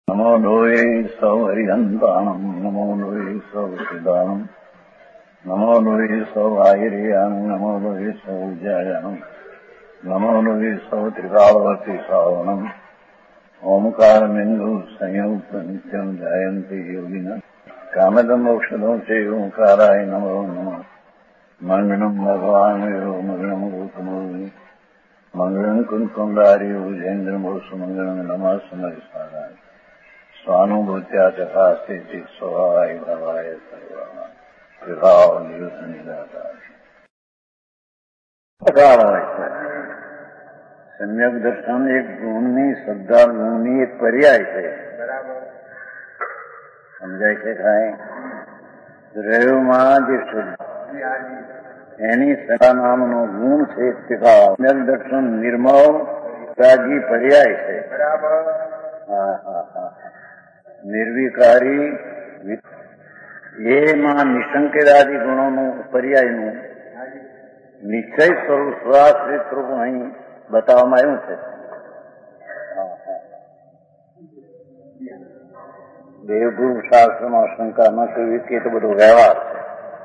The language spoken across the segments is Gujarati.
નમો લોહે સૌ હરિહંતાણમ નમો લોહે સૌ સિદાનમ નમો લોહે સૌ આયર્યાણમ નમો લોહે સૌ જયાણમ નમો લોહે સૌ ત્રિકાળવતી શ્રાવણમ ઓમકારમિંદુ સંયુક્ત નિત્યમ જાયંતિ યોગિના કામદમ મોક્ષદો છે ઓંકારાય નમો નમઃ મંગળમ ભગવાન વિરો મંગળમ ગૌતમોની મંગળમ કુંકુંડારી ઉજેન્દ્રમોષ મંગળમ નમઃ સમરિસારાય સ્વાનુભૂત્યા તથા સ્થિતિ સ્વભાવાય ભાવાય સર્વમાં વિભાવ નિયુદ્ધ નિરાકાર હોય છે. સમ્યક દર્શન એક ગુણની શ્રદ્ધા ગુણની એક પર્યાય છે. સમજાય છે કાંઈ? રેવમાં જે શ્રદ્ધા એની શ્રદ્ધા નામનો ગુણ છે. સમ્યક દર્શન નિર્મળ ત્યાગી પર્યાય છે. નિર્વિકારી એમાં નિસંકેતાદી ગુણોનું પર્યાયનું નિશ્ચય સ્વરૂપ સ્વાશ્રિત રૂપ અહીં બતાવવામાં આવ્યું છે. દેવગુરુ શાસ્ત્રમાં શંકા ન કરવી કે તો બધો વ્યવહાર છે,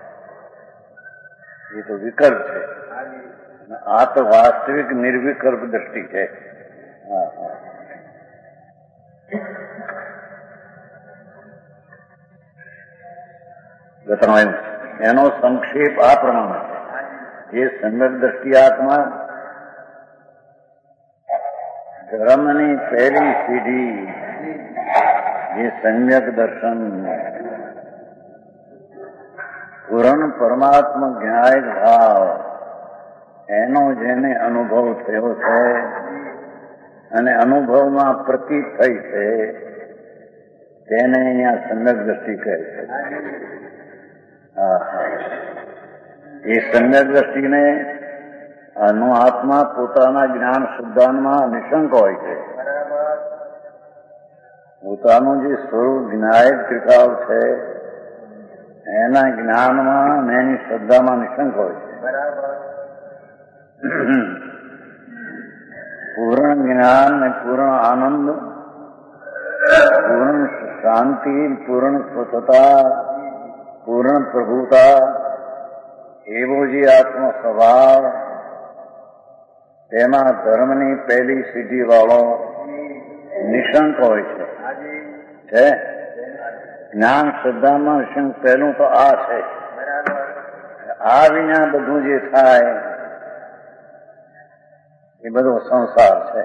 એ તો વિકલ્પ છે. આ તો વાસ્તવિક નિર્વિકલ્પ દ્રષ્ટિ છે. એનો સંક્ષેપ આ પ્રમાણે છે. જે સમ્યક દ્રષ્ટિ આત્મા ધર્મની પહેલી સીધી જે સમ્યક દર્શન પૂર્ણ પરમાત્મા જ્ઞાય ભાવ એનો જેને અનુભવ થયો છે અને અનુભવમાં પ્રતીત થઈ છે તેને અહીંયા સમ્યક દ્રષ્ટિ કહે છે. એ સમ્યક દ્રષ્ટિને આનો આત્મા પોતાના જ્ઞાન શુદ્ધાનમાં નિશંક હોય છે. પોતાનું જે સ્વરૂપ જ્ઞાયક ત્રિકાળ છે એના જ્ઞાનમાં અને એની શ્રદ્ધામાં નિશંક હોય છે. પૂર્ણ જ્ઞાન ને પૂર્ણ આનંદ, પૂર્ણ શાંતિ, પૂર્ણ સ્વચ્છતા, પૂર્ણ પ્રભુતા એવો જે આત્મ સ્વભાવ તેમાં ધર્મની પહેલી સિદ્ધિ વાળો નિશંક હોય છે. જ્ઞાન શ્રદ્ધામાં નિશંક પહેલું તો આ છે. આ વિના બધું જે થાય એ બધો સંસાર છે.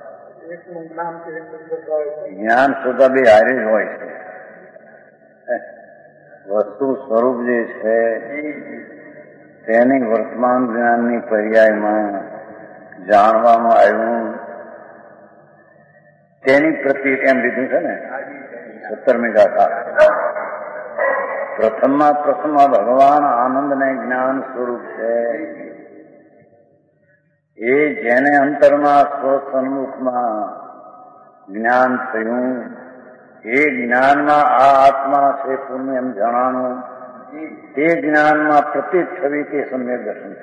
જ્ઞાન શ્રદ્ધા બે હારે જ હોય છે. વસ્તુ સ્વરૂપ જે છે તેની વર્તમાન જ્ઞાનની પર્યાયમાં જાણવામાં આવ્યું તેની પ્રત્યે એમ લીધું છે ને 17મી ગાથા. પ્રથમમાં ભગવાન આનંદને જ્ઞાન સ્વરૂપ છે. એ જેને અંતરમાં સ્વસન્મુખમાં જ્ઞાન થયું એ જ્ઞાનમાં આ આત્મા છે પુણ્ય એમ જણાનું તે જ્ઞાનમાં પ્રતીત થવી તે સમ્યક દર્શન.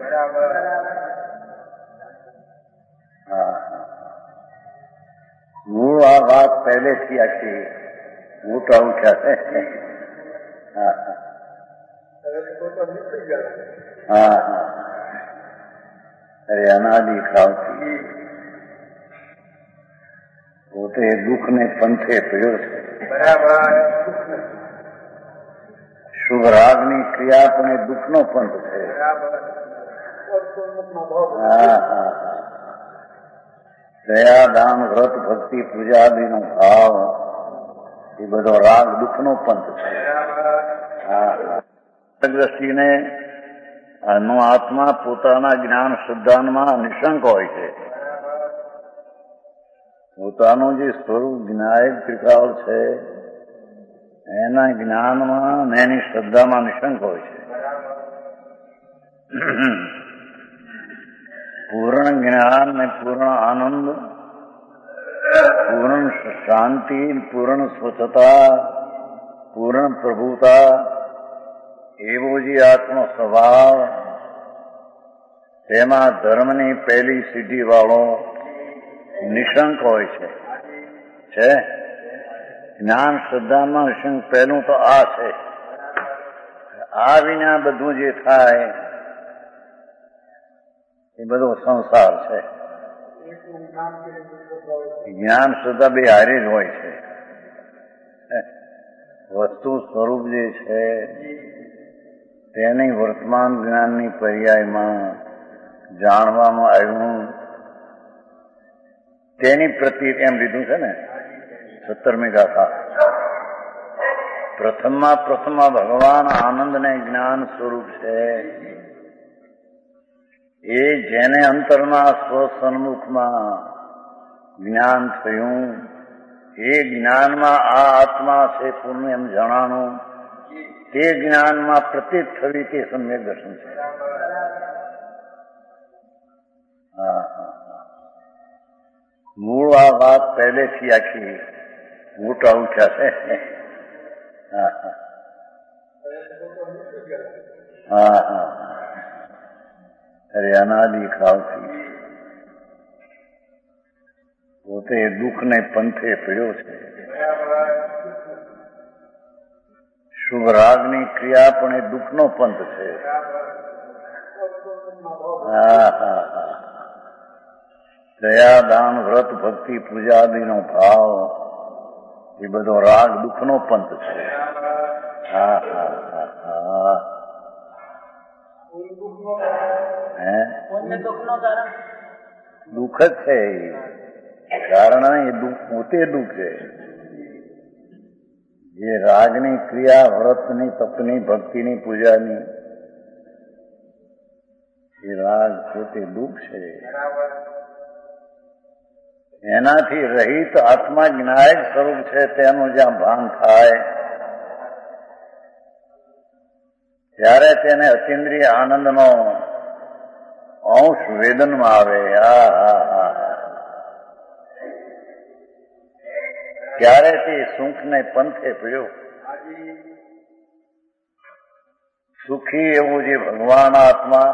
મૂળ આ વાત પહેલેથી આખી મોટા ઉઠ્યા છે. અરે અનાદિ ખાવતી પોતે દુઃખને પંથે પર્યો છે. શુભ રાગની ક્રિયા પણ એ દુઃખનો પંથ છે. દયા, દાન, વ્રત, ભક્તિ, પૂજાદિનો ભાવ એ બધો રાગ દુઃખનો પંથ છે. દ્રષ્ટિને આનો આત્મા પોતાના જ્ઞાન શુદ્ધાનમાં નિશંક હોય છે. પોતાનું જે સ્વરૂપ જ્ઞાયક ત્રિકાળ છે એના જ્ઞાનમાં અને એની શ્રદ્ધામાં નિશંક હોય છે. પૂર્ણ જ્ઞાન ને પૂર્ણ આનંદ, પૂર્ણ શાંતિ, પૂર્ણ સ્વચ્છતા, પૂર્ણ પ્રભુતા એવો જે આત્મ સ્વભાવ તેમાં ધર્મની પહેલી સિદ્ધિ વાળો નિશંક હોય છે. જ્ઞાન શ્રદ્ધામાં નિશંક પહેલું તો આ છે. આ વિના બધું જે થાય એ બધો સંસાર છે. જ્ઞાન શ્રદ્ધા બે હારે જ હોય છે. વસ્તુ સ્વરૂપ જે છે તેની વર્તમાન જ્ઞાનની પર્યાયમાં જાણવામાં આવ્યું તેની પ્રતિ એમ લીધું છે ને 17મી ગાથા. પ્રથમમાં ભગવાન આનંદને જ્ઞાન સ્વરૂપ છે. એ જેને અંતરના સ્વસન્મુખમાં જ્ઞાન થયું એ જ્ઞાનમાં આ આત્મા છે પૂર્ણ એમ જણાનું તે જ્ઞાનમાં પ્રતીત થવી તે સમ્યક દર્શન છે. મૂળ આ વાત પહેલેથી આખી મોટા ઉઠ્યા છે. અરે અનાદિ કાળથી પોતે દુઃખને પંથે પડ્યો છે. શુભ રાગની ક્રિયા પણ એ દુઃખનો પંથ છે. દયા દાન વ્રત ભક્તિ પૂજાદિનો ભાવ એ બધો રાગ દુઃખનો પંથ છે. દુઃખ જ છે કારણ એ દુઃખ પોતે દુઃખ છે. જે રાગની ક્રિયા વ્રતની તપની ભક્તિની પૂજાની એ રાગ પોતે દુઃખ છે. એનાથી રહિત આત્મા જ્ઞાયક સ્વરૂપ છે તેનું જ્યાં ભાન થાય ત્યારે તેને અતિન્દ્રિય આનંદનો અંશ વેદનમાં આવે. ત્યારે તે સુખને પંથે પડ્યો. સુખી એવું જે ભગવાન આત્મા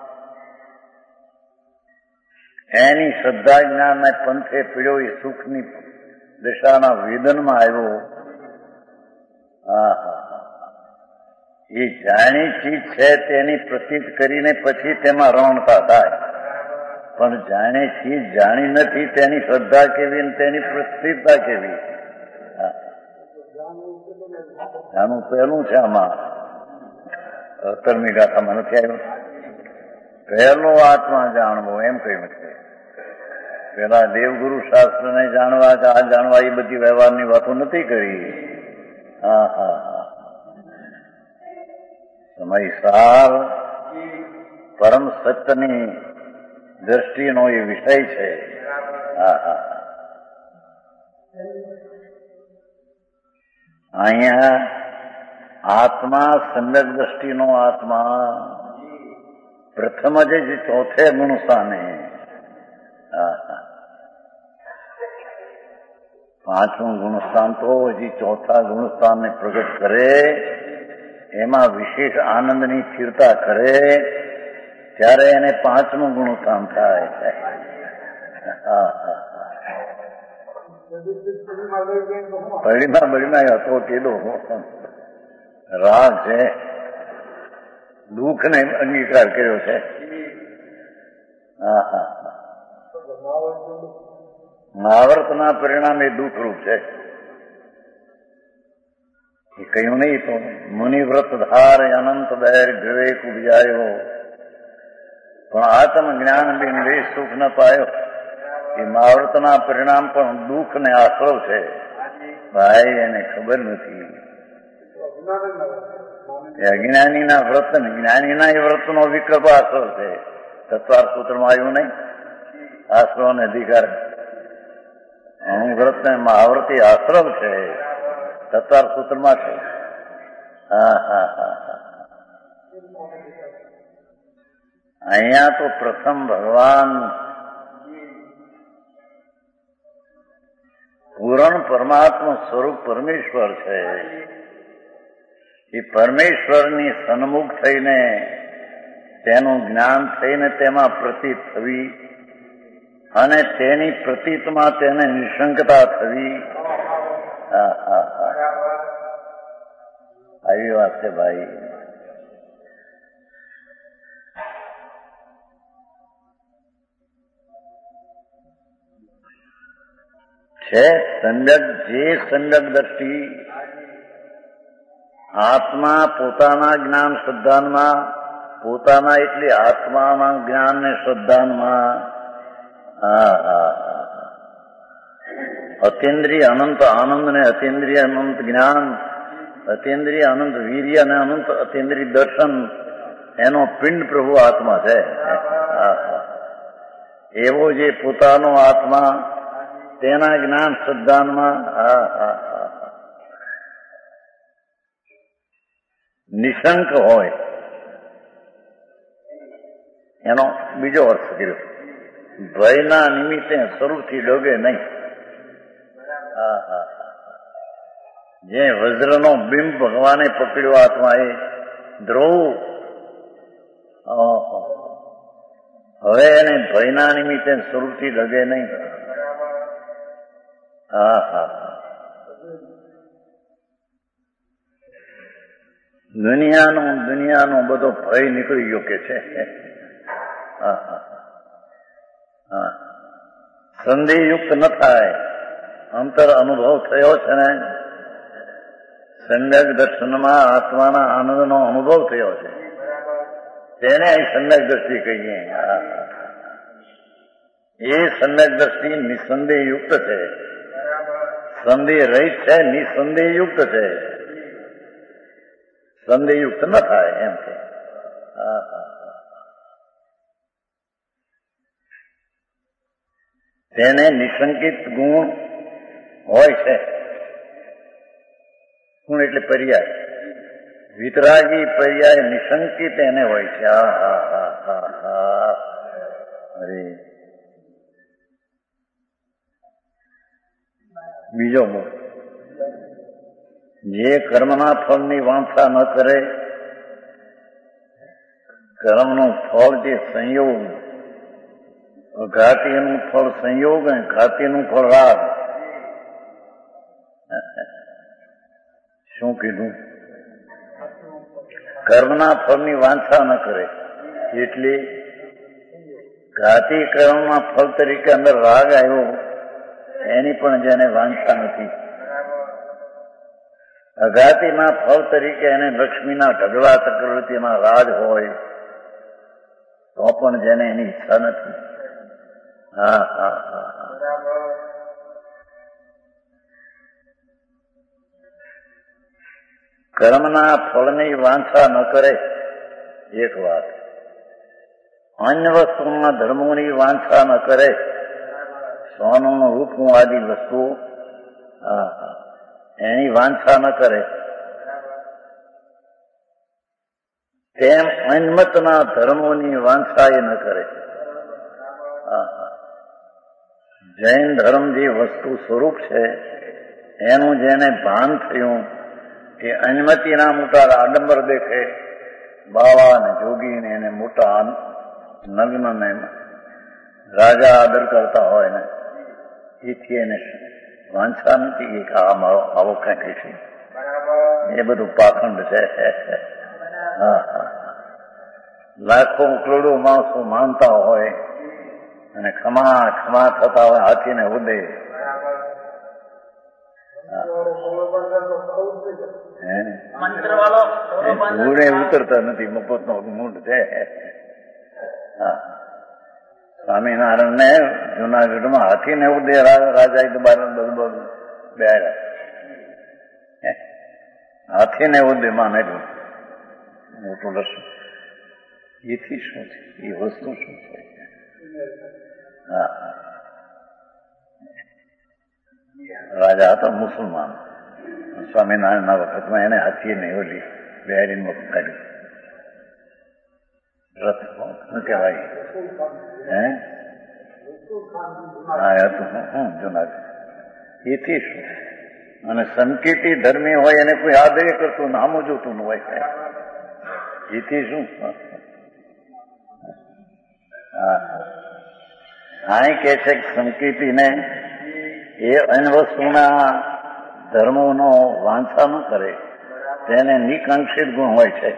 એની શ્રદ્ધા જ્ઞાનને પંથે પીડ્યો એ સુખની દશાના વેદનમાં આવ્યો. એ જાણી ચીજ છે તેની પ્રતીત કરીને પછી તેમાં રમણતા થાય. પણ જાણે ચીજ જાણી નથી તેની શ્રદ્ધા કેવી અને તેની પ્રતિતતા કેવી આનું પહેલું છે. આમાં 17મી ગાથામાં નથી આવ્યું. પહેલો આત્મા જાણવો એમ કહ્યું છે. પેલા દેવગુરુ શાસ્ત્રને જાણવા કે આ જાણવા એ બધી વ્યવહારની વાતો નથી કરી. સમયસાર પરમ સત્યની દ્રષ્ટિનો એ વિષય છે. અહીંયા આત્મા સમ્યક દ્રષ્ટિનો આત્મા પ્રથમ જ ચોથે ગુણ સ્થાને. પાંચમું ગુણસ્થાન તો હજી ચોથા ગુણસ્થાનને પ્રગટ કરે, એમાં વિશેષ આનંદની સ્થિરતા કરે ત્યારે એને પાંચમું ગુણસ્થાન થાય. બળીમાં હતો કેલો રાગ છે, દુઃખને અંગીકાર કર્યો છે. મહાવર્તના પરિણામે દુઃખરૂપ છે એ કહ્યું નહીં તો મુનિવ્રત ધાર અનંત બેર વિવેક ઉપજાયો પણ આત્મ જ્ઞાન બિન વે સુખ ન પાયો. એ મહાવર્તના પરિણામ પણ દુઃખ ને આશ્રવ છે. ભાઈ એને ખબર નથી. અજ્ઞાનીના વ્રત ને જ્ઞાનીના એ વ્રતનો વિકલ્પ આશ્રવ છે. તત્વાર સૂત્રમાં આવ્યું નહીં આશ્રવ ને અધિકાર. વ્રત ને મહાવ્રતી આશ્રવ છે. તત્વાર સૂત્રમાં છે. અહીંયા તો પ્રથમ ભગવાન પૂર્ણ પરમાત્મા સ્વરૂપ પરમેશ્વર છે. એ પરમેશ્વરની સન્મુખ થઈને તેનું જ્ઞાન થઈને તેમાં પ્રતીત થવી અને તેની પ્રતીતમાં તેને નિશંકતા થવી હા હા હા આવી વાત છે ભાઈ. છે સંડક, જે સંડક દ્રષ્ટિ આત્મા પોતાના જ્ઞાન શ્રદ્ધાનમાં, પોતાના એટલે આત્માના જ્ઞાન ને શ્રદ્ધાનમાં, હા હા અતિન્દ્રિય અનંત આનંદ ને અતિન્દ્રિય અનંત જ્ઞાન, અતિન્દ્રિય અનંત વીર્ય અને અનંત અતિન્દ્રિય દર્શન, એનો પિંડ પ્રભુ આત્મા છે. એવો જે પોતાનો આત્મા તેના જ્ઞાન શ્રદ્ધાનમાં નિશંક હોય, એનો બીજો અર્થ કર્યો. ભયના નિમિત્તે સ્વરૂપથી ડોગે નહીં. જે વજ્રનો બિંબ ભગવાને પકડ્યો આત્મા એ ધ્રુવ, હવે એને ભયના નિમિત્તે સ્વરૂપથી ડગે નહીં. હા હા દુનિયાનો બધો ભય નીકળી ગયો કે છે. હા હા હા સંદેહયુક્ત ન થાય, અંતર અનુભવ થયો છે ને. સંડક દર્શનમાં આત્માના આનંદનો અનુભવ થયો છે, તેને અહીં સંડક દ્રષ્ટિ કહીએ. એ સંડક દ્રષ્ટિ નિસંદેહયુક્ત છે, સંદેહ રહિત છે, નિસંદેહયુક્ત છે. સંદેહયુક્ત ન થાય એમ કે. તેને નિશંકિત ગુણ હોય છે. ગુણ એટલે પર્યાય. વિતરાગી પર્યાય નિશંકિત એને હોય છે. અરે બીજો મુખ, જે કર્મના ફળની વાંછા ન કરે, કર્મનું ફળ જે સંયોગ, ઘાતીનું ફળ સંયોગ અને ઘાતીનું ફળ રાગ. શું કીધું? કર્મના ફળની વાંછા ન કરે એટલે ઘાતી કર્મના ફળ તરીકે અંદર રાગ આવ્યો, એની પણ જેને વાંછા નથી. અઘાતીના ફળ તરીકે એને લક્ષ્મીના ઢગલા ચક્રવર્તીના રાજ હોય તો પણ જેને એની ઈચ્છા નથી. હા હા હા કર્મના ફળની વાંછા ન કરે એક વાત, અન્ય વસ્તુના ધર્મોની વાંછા ન કરે, સોનું રૂપું આદિ વસ્તુઓ એની વાંછા ન કરે, તેમ અન્મતના ધર્મોની વાંછા એ ન કરે. જૈન ધર્મ જે વસ્તુ સ્વરૂપ છે એનું જેને ભાન થયું, એ અન્મતિના મોટા આડંબર દેખે, બાવા ને જોગીને એને મોટા નગ્ન ને રાજા આદર કરતા હોય ને, એથી એને વાંછા નથી કે આ મારો આવો કંઈક છે. એ બધું પાખંડ છે. લાખો કરોડો માણસો માનતા હોય અને ખમા ખમા થતા હોય હાથીને ઉડે. ઘોડે ઉતરતા નથી, મફતનો મૂંડ છે. સ્વામિનારાયણ ને જુનાગઢમાં હાથીને ઉડે રાજા બાર બેડા, હાથીને ઉડે માને મોટું લસું. એથી શું છે? એ વસ્તુ શું છે? રાજા હતો મુસલમાન, સ્વામિનારાયણના વખતમાં એને હાથીને ઓલી બેહારીને કાઢ્યું. રથ શું કહેવાય? જુનાગઢ. એથી શું? અને સંકેતી ધર્મી હોય એને કોઈ આદર કરતું નામું જોતું ન હોય. એથી શું? અહીં કે છે કે સંકેતીને એ અન્ય વસ્તુના ધર્મોનો વાંછા ન કરે તેને નિકાંક્ષિત ગુણ હોય છે.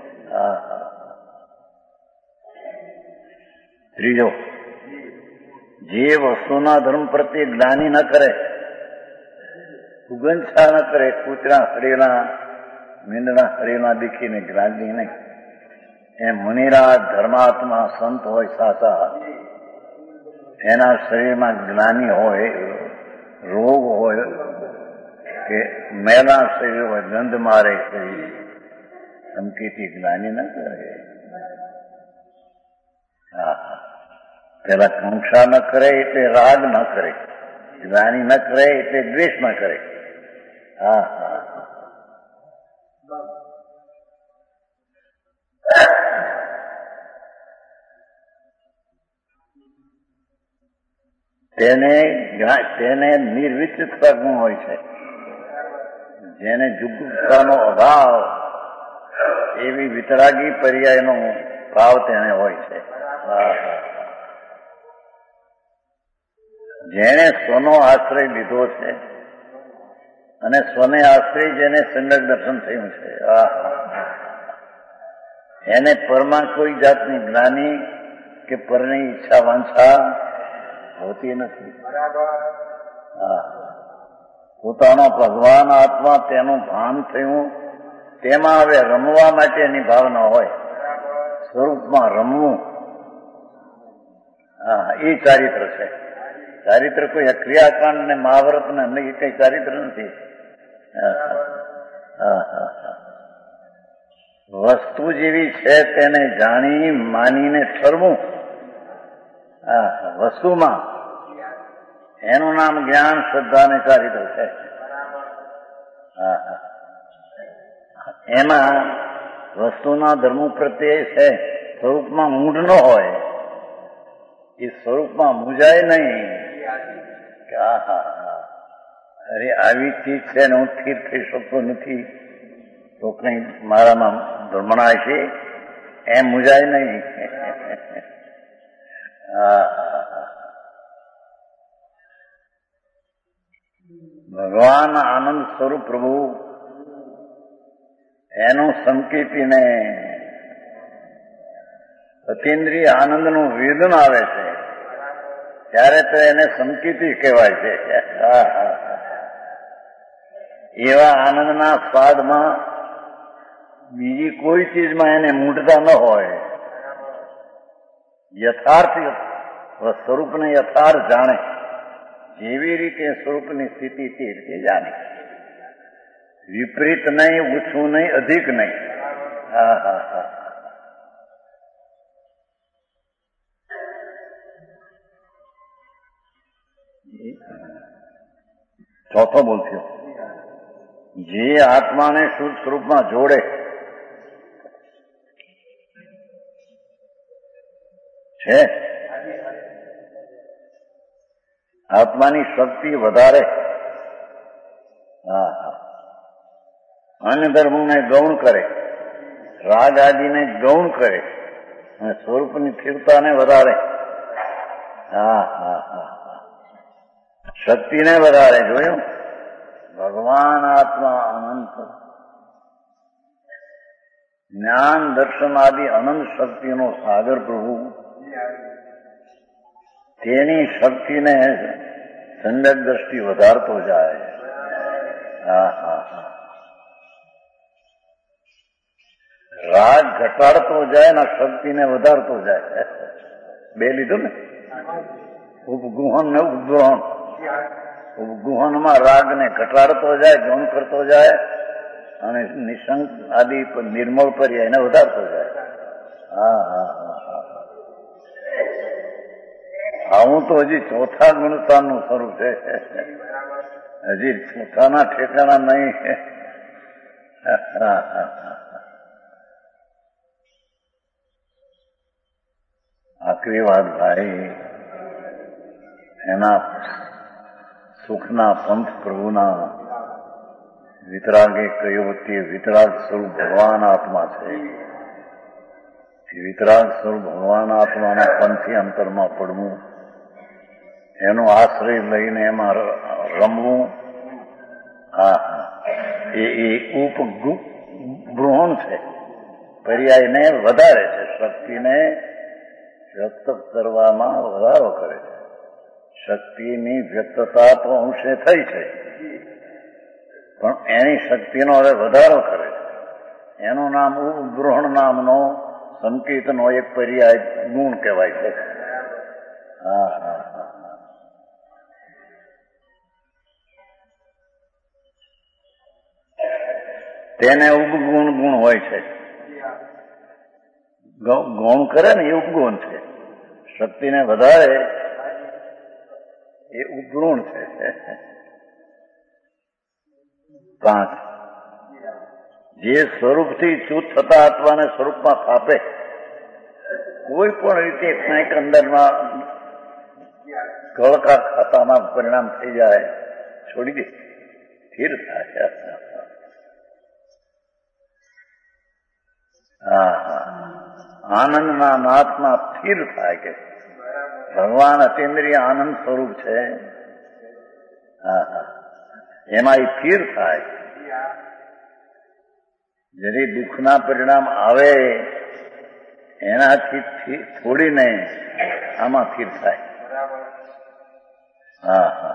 ત્રીજો, જે વસ્તુના ધર્મ પ્રત્યે જ્ઞાની ન કરે, ઉગંછા ન કરે, કૂતરા હરેલા મીંડણા હરેલા દીખીને જ્ઞાની નહીં, એ મુનિરા ધર્માત્મા સંત હોય સાચા, એના શરીરમાં જ્ઞાની હોય, રોગ હોય કે મેલા શરીર હોય, ગંધ મારે શરીર, ધમકીથી જ્ઞાની ન કરે. પેલા કાંક્ષા ન કરે એટલે રાગ ન કરે, જ્ઞાની ન કરે એટલે દ્વેષ ન કરે. તેને નિર્વિચિતતા ગુણ હોય છે, જેને જુગુપ્તાનો અભાવ એવી વિતરાગી પર્યાયનો ભાવ તેને હોય છે. જેને સ્વનો આશ્રય લીધો છે અને સ્વને આશ્રય જેને સમ્યક દર્શન થયું છે, એને પરમાં કોઈ જાતની જ્ઞાની કે પરની ઈચ્છા વાંછા હોતી નથી. પોતાનો ભગવાન આત્મા તેનું ભાન થયું, તેમાં હવે રમવા માટેની ભાવના હોય, સ્વરૂપમાં રમવું, એ ચારિત્ર છે. ચારિત્ર કોઈ ક્રિયાકાંડ ને મહાભારત ને એ કઈ ચારિત્ર નથી. વસ્તુ જેવી છે તેને જાણી માનીને ઠરવું, વસ્તુમાં એનું નામ જ્ઞાન, શ્રદ્ધા અને ચારિત્ર છે. એમાં વસ્તુના ધર્મ પ્રત્યે છે સ્વરૂપમાં મૂઢ ન હોય, એ સ્વરૂપમાં મૂજાય નહીં કે અરે આવી ચીજ છે ને હું સ્થિર થઈ શકતો નથી તો કઈ મારામાં ભ્રમણા છે, એમ મૂજાય નહીં. ભગવાન આનંદ સ્વરૂપ પ્રભુ એનું સંકેતીને અતિન્દ્રિય આનંદનું વેદન આવે છે ત્યારે તો એને સંકેતી કહેવાય છે. એવા આનંદના સ્વાદમાં બીજી કોઈ ચીજમાં એને મૂઢતા ન હોય, યથાર્થ સ્વરૂપને યથાર્થ જાણે, જેવી રીતે સ્વરૂપની સ્થિતિ તે રીતે જાણે, વિપરીત નહીં, ઓછું નહીં, અધિક નહીં. ચોથો બોલશો, જે આત્માને શુદ્ધ સ્વરૂપમાં જોડે છે, આત્માની શક્તિ વધારે, અન્ય ધર્મને ગૌણ કરે, રાગ આદિને ગૌણ કરે અને સ્વરૂપની સ્થિરતાને વધારે, શક્તિને વધારે. જોયું, ભગવાન આત્મા અનંત, જ્ઞાન દર્શન આદિ અનંત શક્તિનો સાગર પ્રભુ, તેની શક્તિને સંડક દ્રષ્ટિ વધારતો જાય. રાગ ઘટાડતો જાય ને શક્તિને વધારતો જાય. બે લીધું ને, ઉપગુહન ને ઉપગ્રહણ. ઉપગુહનમાં રાગને ઘટાડતો જાય, ગૌણ કરતો જાય, અને નિશંક આદિ નિર્મળ પર્યાય એને વધારતો જાય. આવું તો હજી ચોથા ગુણસ્થાનનું સ્વરૂપ છે, હજી ચોથાના ઠેકાણા નહીં. આખરી વાત ભાઈ, એના સુખના પંથ પ્રભુના વિતરાગે કહ્યું તે વિતરાગ સ્વરૂપ ભગવાન આત્મા છે. વિતરાગ સ્વરૂપ ભગવાન આત્માના પંથી અંતરમાં પડવું, એનો આશ્રય લઈને એમાં રમવું હા હા, એ ઉપબૃહણ છે, પર્યાયને વધારે છે, શક્તિને વ્યક્ત કરવામાં વધારો કરે છે. શક્તિની વ્યક્તતા તો અંશે થઈ છે, પણ એની શક્તિનો હવે વધારો કરે છે. એનું નામ ઉપબૃહણ નામનો સંકેતનો એક પર્યાય ગુણ કહેવાય છે. હા હા હા, તેને ઉપગુણ ગુણ હોય છે. ગૌણ કરે ને એ ઉપગુણ છે, શક્તિને વધારે એ ઉપગુણ છે. 5 જે સ્વરૂપથી ચ્યુત થતા આત્માને સ્વરૂપમાં સ્થાપે, કોઈ પણ રીતે કંઈક અંદરમાં ગળકા ખાતામાં પરિણામ થઈ જાય, છોડી દે, સ્થિર થાય. હા હા, આનંદના નાથમાં સ્થિર થાય કે ભગવાન અતિન્દ્રિય આનંદ સ્વરૂપ છે. હા હા, એમાં એ સ્થિર થાય. જ્યારે દુઃખના પરિણામ આવે એનાથી છોડીને આમાં સ્થિર થાય. હા હા,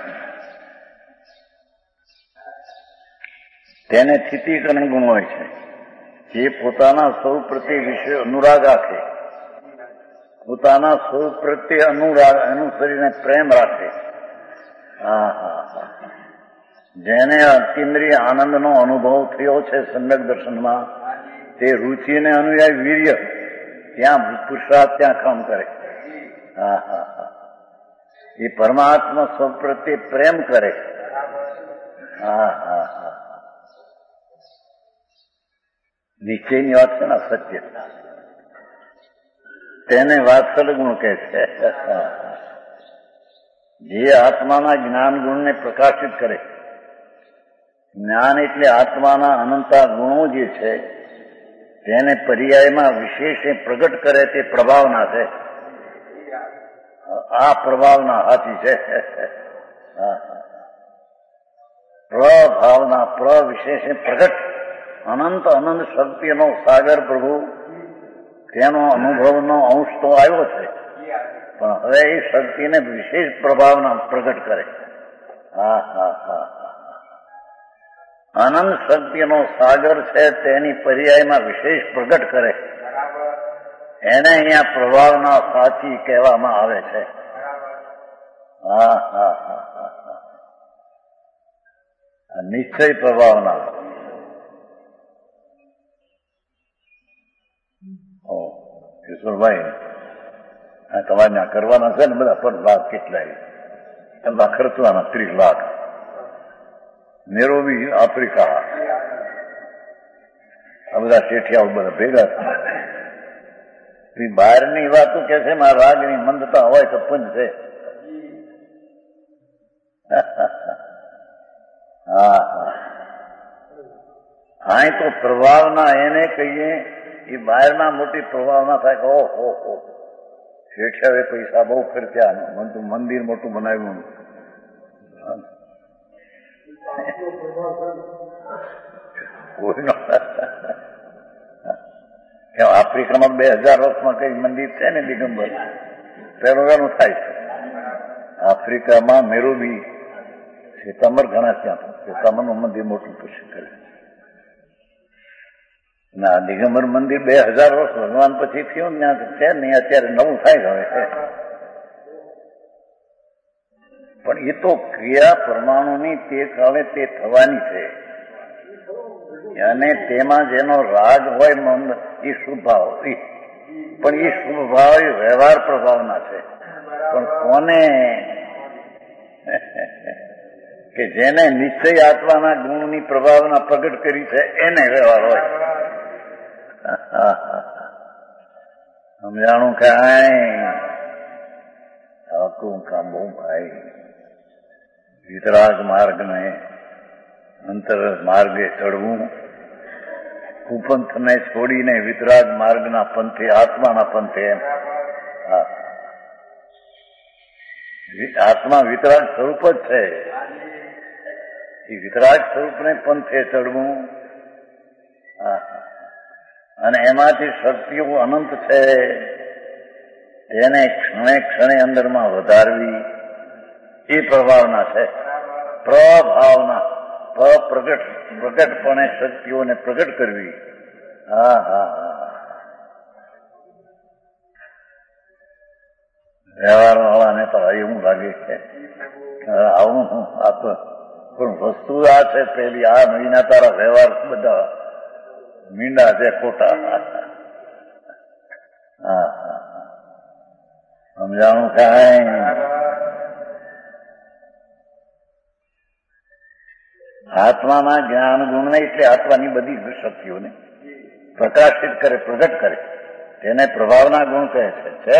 તેને સ્થિતિકરણ ગુણ હોય છે. જે પોતાના સ્વરૂપ પ્રત્યે વિશે અનુરાગ રાખે, પોતાના સ્વરૂપ પ્રત્યે અનુરાગ અનુસરીને પ્રેમ રાખે. હા હા હા, જેને અતિન્દ્રિય આનંદનો અનુભવ થયો છે સમ્યક દર્શનમાં, તે રુચિને અનુયાયી વીર્ય ત્યાં પુરુષાર્થ ત્યાં કામ કરે. હા હા હા, એ પરમાત્મા સ્વ પ્રત્યે પ્રેમ કરે. હા હા હા, નિશ્ચયની વાત છે ને, સત્ય, તેને વાત્સલ્ય ગુણ કહે છે. જે આત્માના જ્ઞાન ગુણને પ્રકાશિત કરે, જ્ઞાન એટલે આત્માના અનંતા ગુણો જે છે તેને પર્યાયમાં વિશેષે પ્રગટ કરે તે પ્રભાવના છે. આ પ્રભાવના હાથી છે. પ્રભાવના વિશેષે પ્રગટ અનંત અનંત શક્તિનો સાગર પ્રભુ, તેનો અનુભવનો અંશ તો આવ્યો છે, પણ હવે એ શક્તિને વિશેષ પ્રભાવના પ્રગટ કરે. હા હા હા, અનંત શક્તિનો સાગર છે તેની પર્યાયમાં વિશેષ પ્રગટ કરે, એને અહીંયા પ્રભાવના સાચી કહેવામાં આવે છે. હા હા હા હા, નિશ્ચય પ્રભાવના. કિશોરભાઈ, તમારે ત્યાં કરવાના છે ને બધા, પણ લાખ કેટલાય એમના ખર્ચવાના 30 લાખ. નેરોબી આફ્રિકા, આ બધા શેઠિયાઓ બધા ભેગા થાય. બહારની વાતો કે છે મારા રાગની મંદતા હોય તો પંચ છે. હા હા, હા, તો પ્રભાવના એને કહીએ, એ બહારના મોટી પ્રભાવના થાય કે ઓહો શેઠિયાએ પૈસા બહુ ખર્ચ્યા, મંદિર મોટું બનાવ્યું. આફ્રિકામાં 2000 વર્ષમાં કઈ મંદિર છે ને દિગંબર, પહેલું થાય છે. આફ્રિકામાં નેરોબી શ્વેતાંબર ઘણા ત્યાં, શ્વેતાંબરનું મંદિર મોટું પ્રસિદ્ધ કરે. ના, દિગંબર મંદિર 2000 વર્ષ ભગવાન પછી થયું ત્યાં છે નહીં, અત્યારે નવું થાય હવે છે. પણ એ તો ક્રિયા પરમાણુની તે કાળે તે થવાની છે, અને તેમાં જેનો રાગ હોય મંદ એ શુભભાવ, પણ એ શુભભાવ એ વ્યવહાર પ્રભાવના છે. પણ કોને કે જેને નિશ્ચય આત્માના ગુણની પ્રભાવના પ્રગટ કરી છે એને વ્યવહાર હોય. સમજાણું કાંઈ આકું કામ બહુ ભાઈ. વિતરાગ માર્ગને અંતર માર્ગે ચડવું, કુપંથને છોડીને વિતરાગ માર્ગના પંથે, આત્માના પંથે. આત્મા વિતરાગ સ્વરૂપ જ છે. એ વિતરાગ સ્વરૂપને પંથે ચડવું, અને એમાંથી શક્તિઓ અનંત છે એને ક્ષણે ક્ષણે અંદરમાં વધારવી, એ પ્રભાવના છે. પ્રભાવના પ્રગટપણે શક્તિઓને પ્રગટ કરવી. હા હા હા. વ્યવહાર વાળાને તો એવું લાગે છે આવું આ તો પણ વસ્તુ આ છે પેલી આ મહિના તારા વ્યવહાર બધા મીંડા છે ખોટા. હા હા સમજાણું કાંઈ. આત્માના જ્ઞાન ગુણને એટલે આત્માની બધી શક્તિઓને પ્રકાશિત કરે, પ્રગટ કરે, તેને પ્રભાવના ગુણ કહે છે.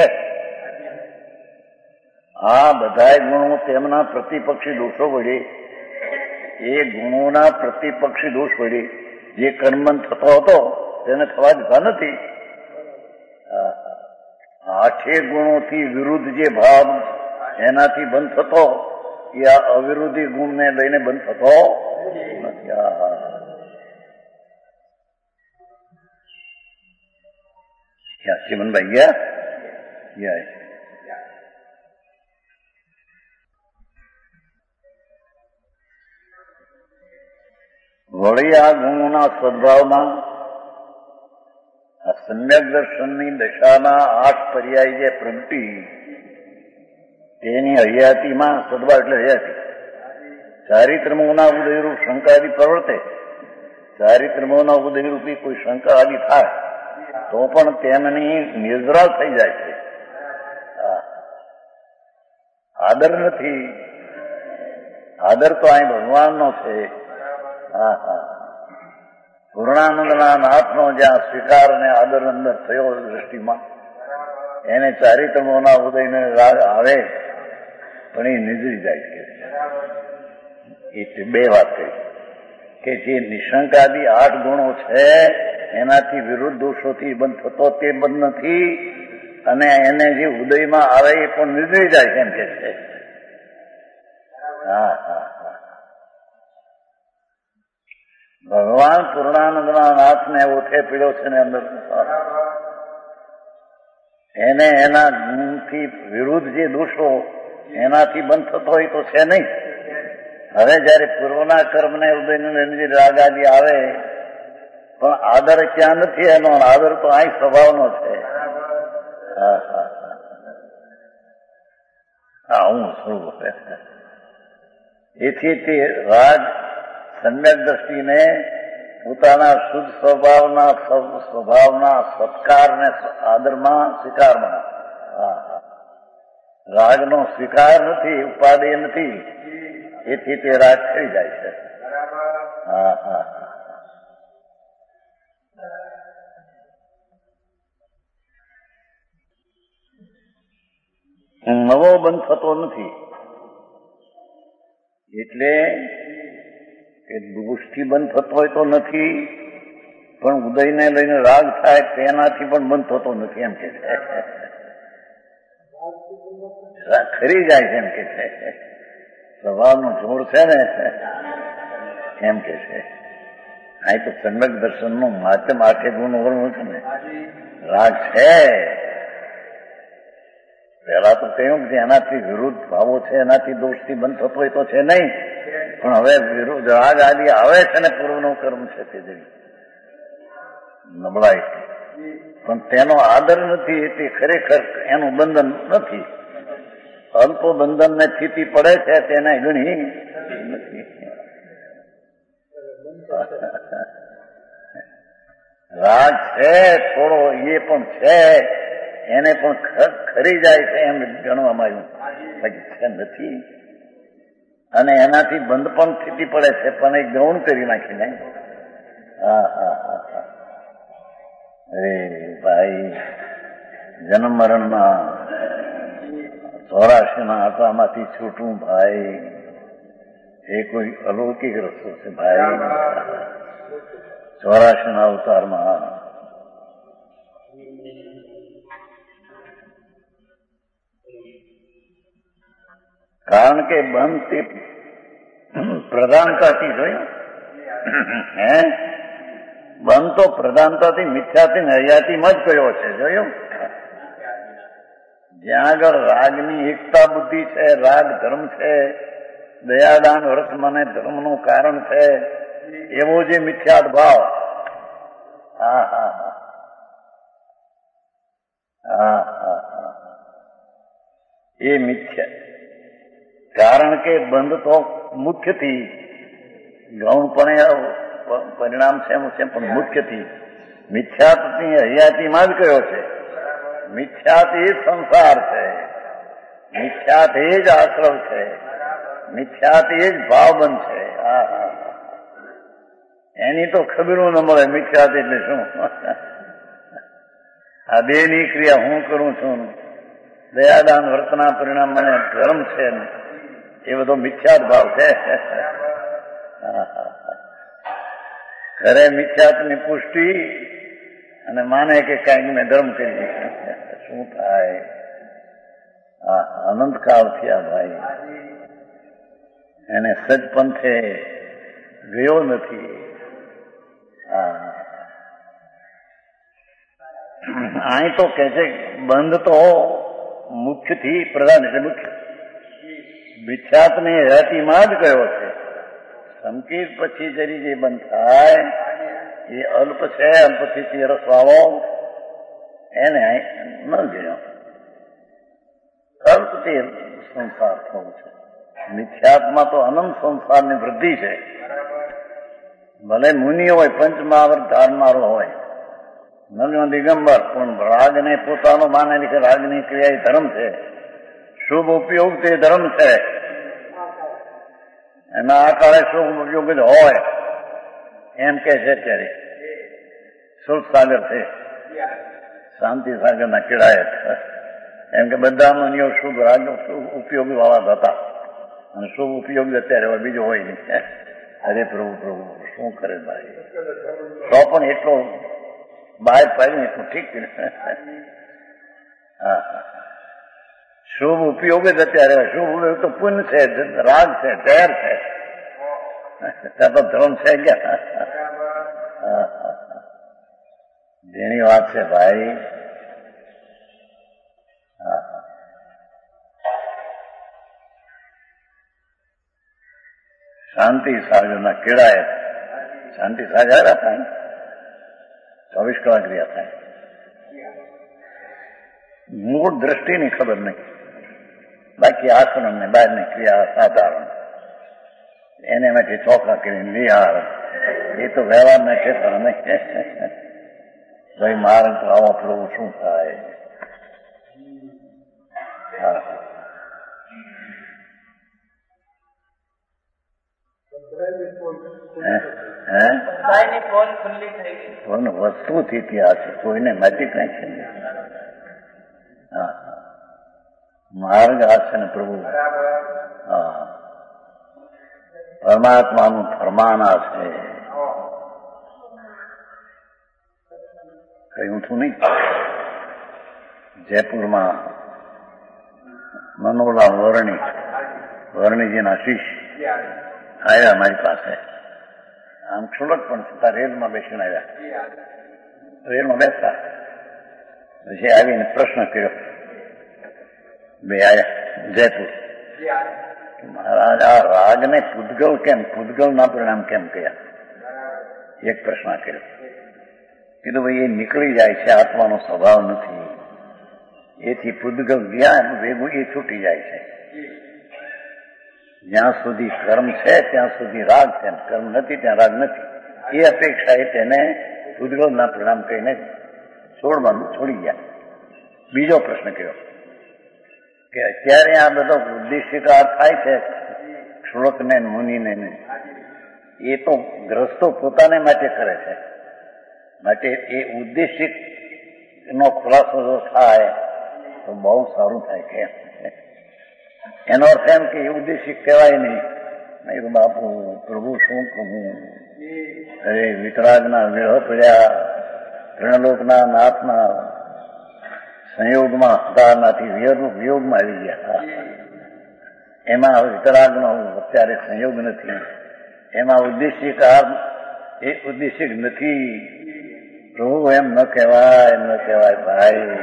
આ બધા ગુણો તેમના પ્રતિપક્ષી દોષો વડે, એ ગુણોના પ્રતિપક્ષી દોષ વડે જે કર્મબંધ થતો હતો તેને થવા જતા નથી. આઠે ગુણોથી વિરુદ્ધ જે ભાવ એનાથી બંધ થતો એ આ અવિરોધી ગુણને લઈને બંધ થતો નથી. ક્યાં ચીમનભાઈ ગયા? વળી આ ગુણોના સદભાવમાં આ સમ્યક દર્શનની દશાના 8 પર્યાય જે પ્રગટી તેની હયાતીમાં સદભાવ એટલે હયાતી ચારિત્રમોના ઉદયરૂપ શંકાદી પ્રવર્તે. ચારિત્રમોના ઉદયરૂપી કોઈ શંકા આદિ થાય તો પણ તેમની નિર્જરા થઈ જાય છે. આદર નથી, આદર તો અહીં ભગવાનનો છે. હા હા પૂર્ણાનંદના નાથનો જ્યાં સ્વીકાર ને આદર અંદર થયો દ્રષ્ટિમાં એને ચારિત્રમોના ઉદયને રાગ આવે પણ એ નિજરી જાય છે. એ બે વાત કહી કે જે નિશંકાદી 8 ગુણો છે એનાથી વિરુદ્ધ દોષોથી બંધ થતો તે બંધ નથી, અને એને જે ઉદયમાં આવે એ પણ નિજરી જાય એમ કે છે. હા હા હા ભગવાન પૂર્ણાનંદના નાથને ઓઠે પીડ્યો છે ને અંદર એને એના ગુણથી વિરુદ્ધ જે દોષો એનાથી બંધ થતો હોય તો છે નહીં. હવે જયારે પૂર્વના કર્મને ઉદયને રાગ આદિ આવે પણ આદર ક્યાં નથી એનો, આદર તો અહીં સ્વભાવનો છે. હા હા હા હું સ્વરૂપ. એથી તે રાગ સમ્યક દ્રષ્ટિને પોતાના શુદ્ધ સ્વભાવના સત્કારને આદરમાં સ્વીકારમાં, રાગનો સ્વીકાર નથી, ઉપાદેય નથી, એથી તે રાગ થઈ જાય છે. હા હા નવો બંધ થતો નથી. એટલે કે દોષથી બંધ થતો હોય તો નથી, પણ ઉદયને લઈને રાગ થાય તેનાથી પણ બંધ થતો નથી એમ કે છે. ખરી જાય છે એમ કે છે. સ્વભાવનું જોડ છે ને એમ કે છે. આ તો સમ્યક દર્શનનું માધ્યમ 8 ગુણ વર્ણન છે ને. રાગ છે પહેલા તો કહ્યું કે એનાથી વિરુદ્ધ ભાવો છે, એનાથી દોષથી બંધ થતો હોય તો છે નહીં, પણ હવે વિરુદ્ધ રાગ આદિ આવે છે ને પૂર્વનું કર્મ છે તે જેવી નબળાઈ, પણ તેનો આદર નથી, તે ખરેખર એનું બંધન નથી. અલ્પ બંધનને સ્થિતિ પડે છે તેને ઘણી નથી. રાગ છે થોડો એ પણ છે, એને પણ ખરી જાય છે એમ ગણવામાં આવ્યું છે નથી, અને એનાથી બંધ પણ સ્થિતિ પડે છે પણ એ ગૌણ કરી નાખીને. હા હા હા હા અરે ભાઈ જન્મ મરણમાં 84 આંકડામાંથી છૂટવું ભાઈ એ કોઈ અલૌકિક રસ્તો છે ભાઈ. 84 અવતારમાં કારણ કે બંધ તે પ્રધાનતાથી જોયું હે બંધ તો પ્રધાનતાથી મિથ્યાથી હયાતીમાં જ કયો છે જોયું. જ્યાં આગળ રાગની એકતા બુદ્ધિ છે, રાગ ધર્મ છે, દયાદાન વ્રત મને ધર્મનું કારણ છે, એવો જે મિથ્યાત ભાવ, હા હા હા હા હા હા એ મિથ્યા. કારણ કે બંધ તો મુખ્યથી ગૌણ પણ પરિણામ છે પણ મુખ્યથી મિથ્યાતની હયાતીમાં જ કયો છે. મિથ્યાત એ જ સંસાર છે, મિથ્યાત એ જ આશ્રવ છે, મિથ્યાત એ જ ભાવબંધ છે. હા હા એની તો ખબરું ન મળે. મિથ્યાત એટલે શું? આ બેની ક્રિયા હું કરું છું, દયાદાન વર્તના પરિણામ મને ધર્મ છે, એ બધો મિથ્યાત ભાવ છે. ઘરે મિથ્યાતની પુષ્ટિ અને માને કે કાંઈક મેં ધર્મ કરી શું થાય? અનંતકાળ થયા ભાઈ, એને સજપંથે ગયો નથી. અહીં તો કે છે બંધ તો મુખ્યથી પ્રધાન એટલે મુખ્ય મિથ્યાતની હયાતીમાં જ ગયો છે. સંકેત પછી જરી જે બંધ થાય એ અલ્પ છે, અલ્પથી રસ વાળો એને ન ગયો. અલ્પથી સંસાર થવું છે. મિથ્યાત્મા તો અનંત સંસારની વૃદ્ધિ છે. ભલે મુનિ હોય, પંચમહાવર્ત ધારનારો હોય, નલ્યો દિગંબર, પણ રાગને પોતાનો માને કે રાગની ક્રિયા એ ધર્મ છે, શુભ ઉપયોગ તે ધર્મ છે. એના આ કાળે શુભ ઉપયોગ જ હોય એમ કે છે. ત્યારે સુખ સાગર છે, શાંતિ સાગરના કિડાયત, એમ કે બધા મુનિઓ શુભ રાગ શુભ ઉપયોગી વાળા હતા અને શુભ ઉપયોગ અત્યારે હવે બીજો હોય નહીં. અરે પ્રભુ પ્રભુ શું કરે ભાઈ, તો પણ એટલો બહાર પાડીને એટલું ઠીક. હા શુભ ઉપયોગ જ અત્યારે. શુભ ઉપયોગ તો પુણ્ય છે, રાગ છે, ઝેર છે, ત્યાં તો ધર્મ છે ક્યાં? જેની વાત છે ભાઈ. શાંતિ સાગરના કેળાય. શાંતિ સાગર થાય 24 કલાક ક્રિયા થાય. મૂળ દ્રષ્ટિની ખબર નહીં, બાકી આસન ને બહારની ક્રિયા સાધારણ, એને માટે ચોખા કરીને નિહાર, એ તો વ્યવહારના ક્ષેત્ર નહીં. ભાઈ મારે તો આવા પ્રભુ શું થાય? વસ્તુથી ત્યાં છે, કોઈને નજીક નહીં છે. માર્ગ આ છે ને પ્રભુ, પરમાત્માનું ફરમાન આ છે. કહ્યું છું નહીં, જયપુરમાં મનોલા વર્ણીજીના શિષ્ય આવ્યા મારી પાસે. આમ ક્ષુલક પણ છતાં રેલમાં બેસીને આવ્યા. રેલમાં બેસતા પછી આવીને પ્રશ્ન કર્યો. બે આવ્યા જયપુર, મહારાજ આ રાગને પૂદગલ કેમ, પૂદગલના પરિણામ કેમ કયા? એક પ્રશ્ન કર્યો. કીધું ભાઈ એ નીકળી જાય છે, આત્માનો સ્વભાવ નથી, એથી પૂદગલ જ્ઞાન ભેગું એ છૂટી જાય છે. જ્યાં સુધી કર્મ છે ત્યાં સુધી રાગ છે, કર્મ નથી ત્યાં રાગ નથી. એ અપેક્ષાએ તેને પૂદગલના પરિણામ કહીને છોડવાનું છોડી ગયા. બીજો પ્રશ્ન કર્યો કે અત્યારે આ બધો ઉદ્દેશિકાર થાય છે શ્લોકને મુનિને, એ તો ગ્રસ્તો પોતાને માટે કરે છે, માટે એ ઉદ્દેશિક નો ખુલાસો જો થાય તો બહુ સારું થાય. કે એનો અર્થ એમ કે એ ઉદ્દેશિક કહેવાય નહીં. બાપુ પ્રભુ શું કહું, અરે વિતરાગના વિરહ પડ્યા, ત્રણલોકના નાથના સંયોગમાં હતાનાથી વિયોગમાં આવી ગયા. એમાં વિતરાગનો અત્યારે સંયોગ નથી, એમાં ઉદ્દેશિક નથી. પ્રભુ એમ ન કહેવાય ભાઈ.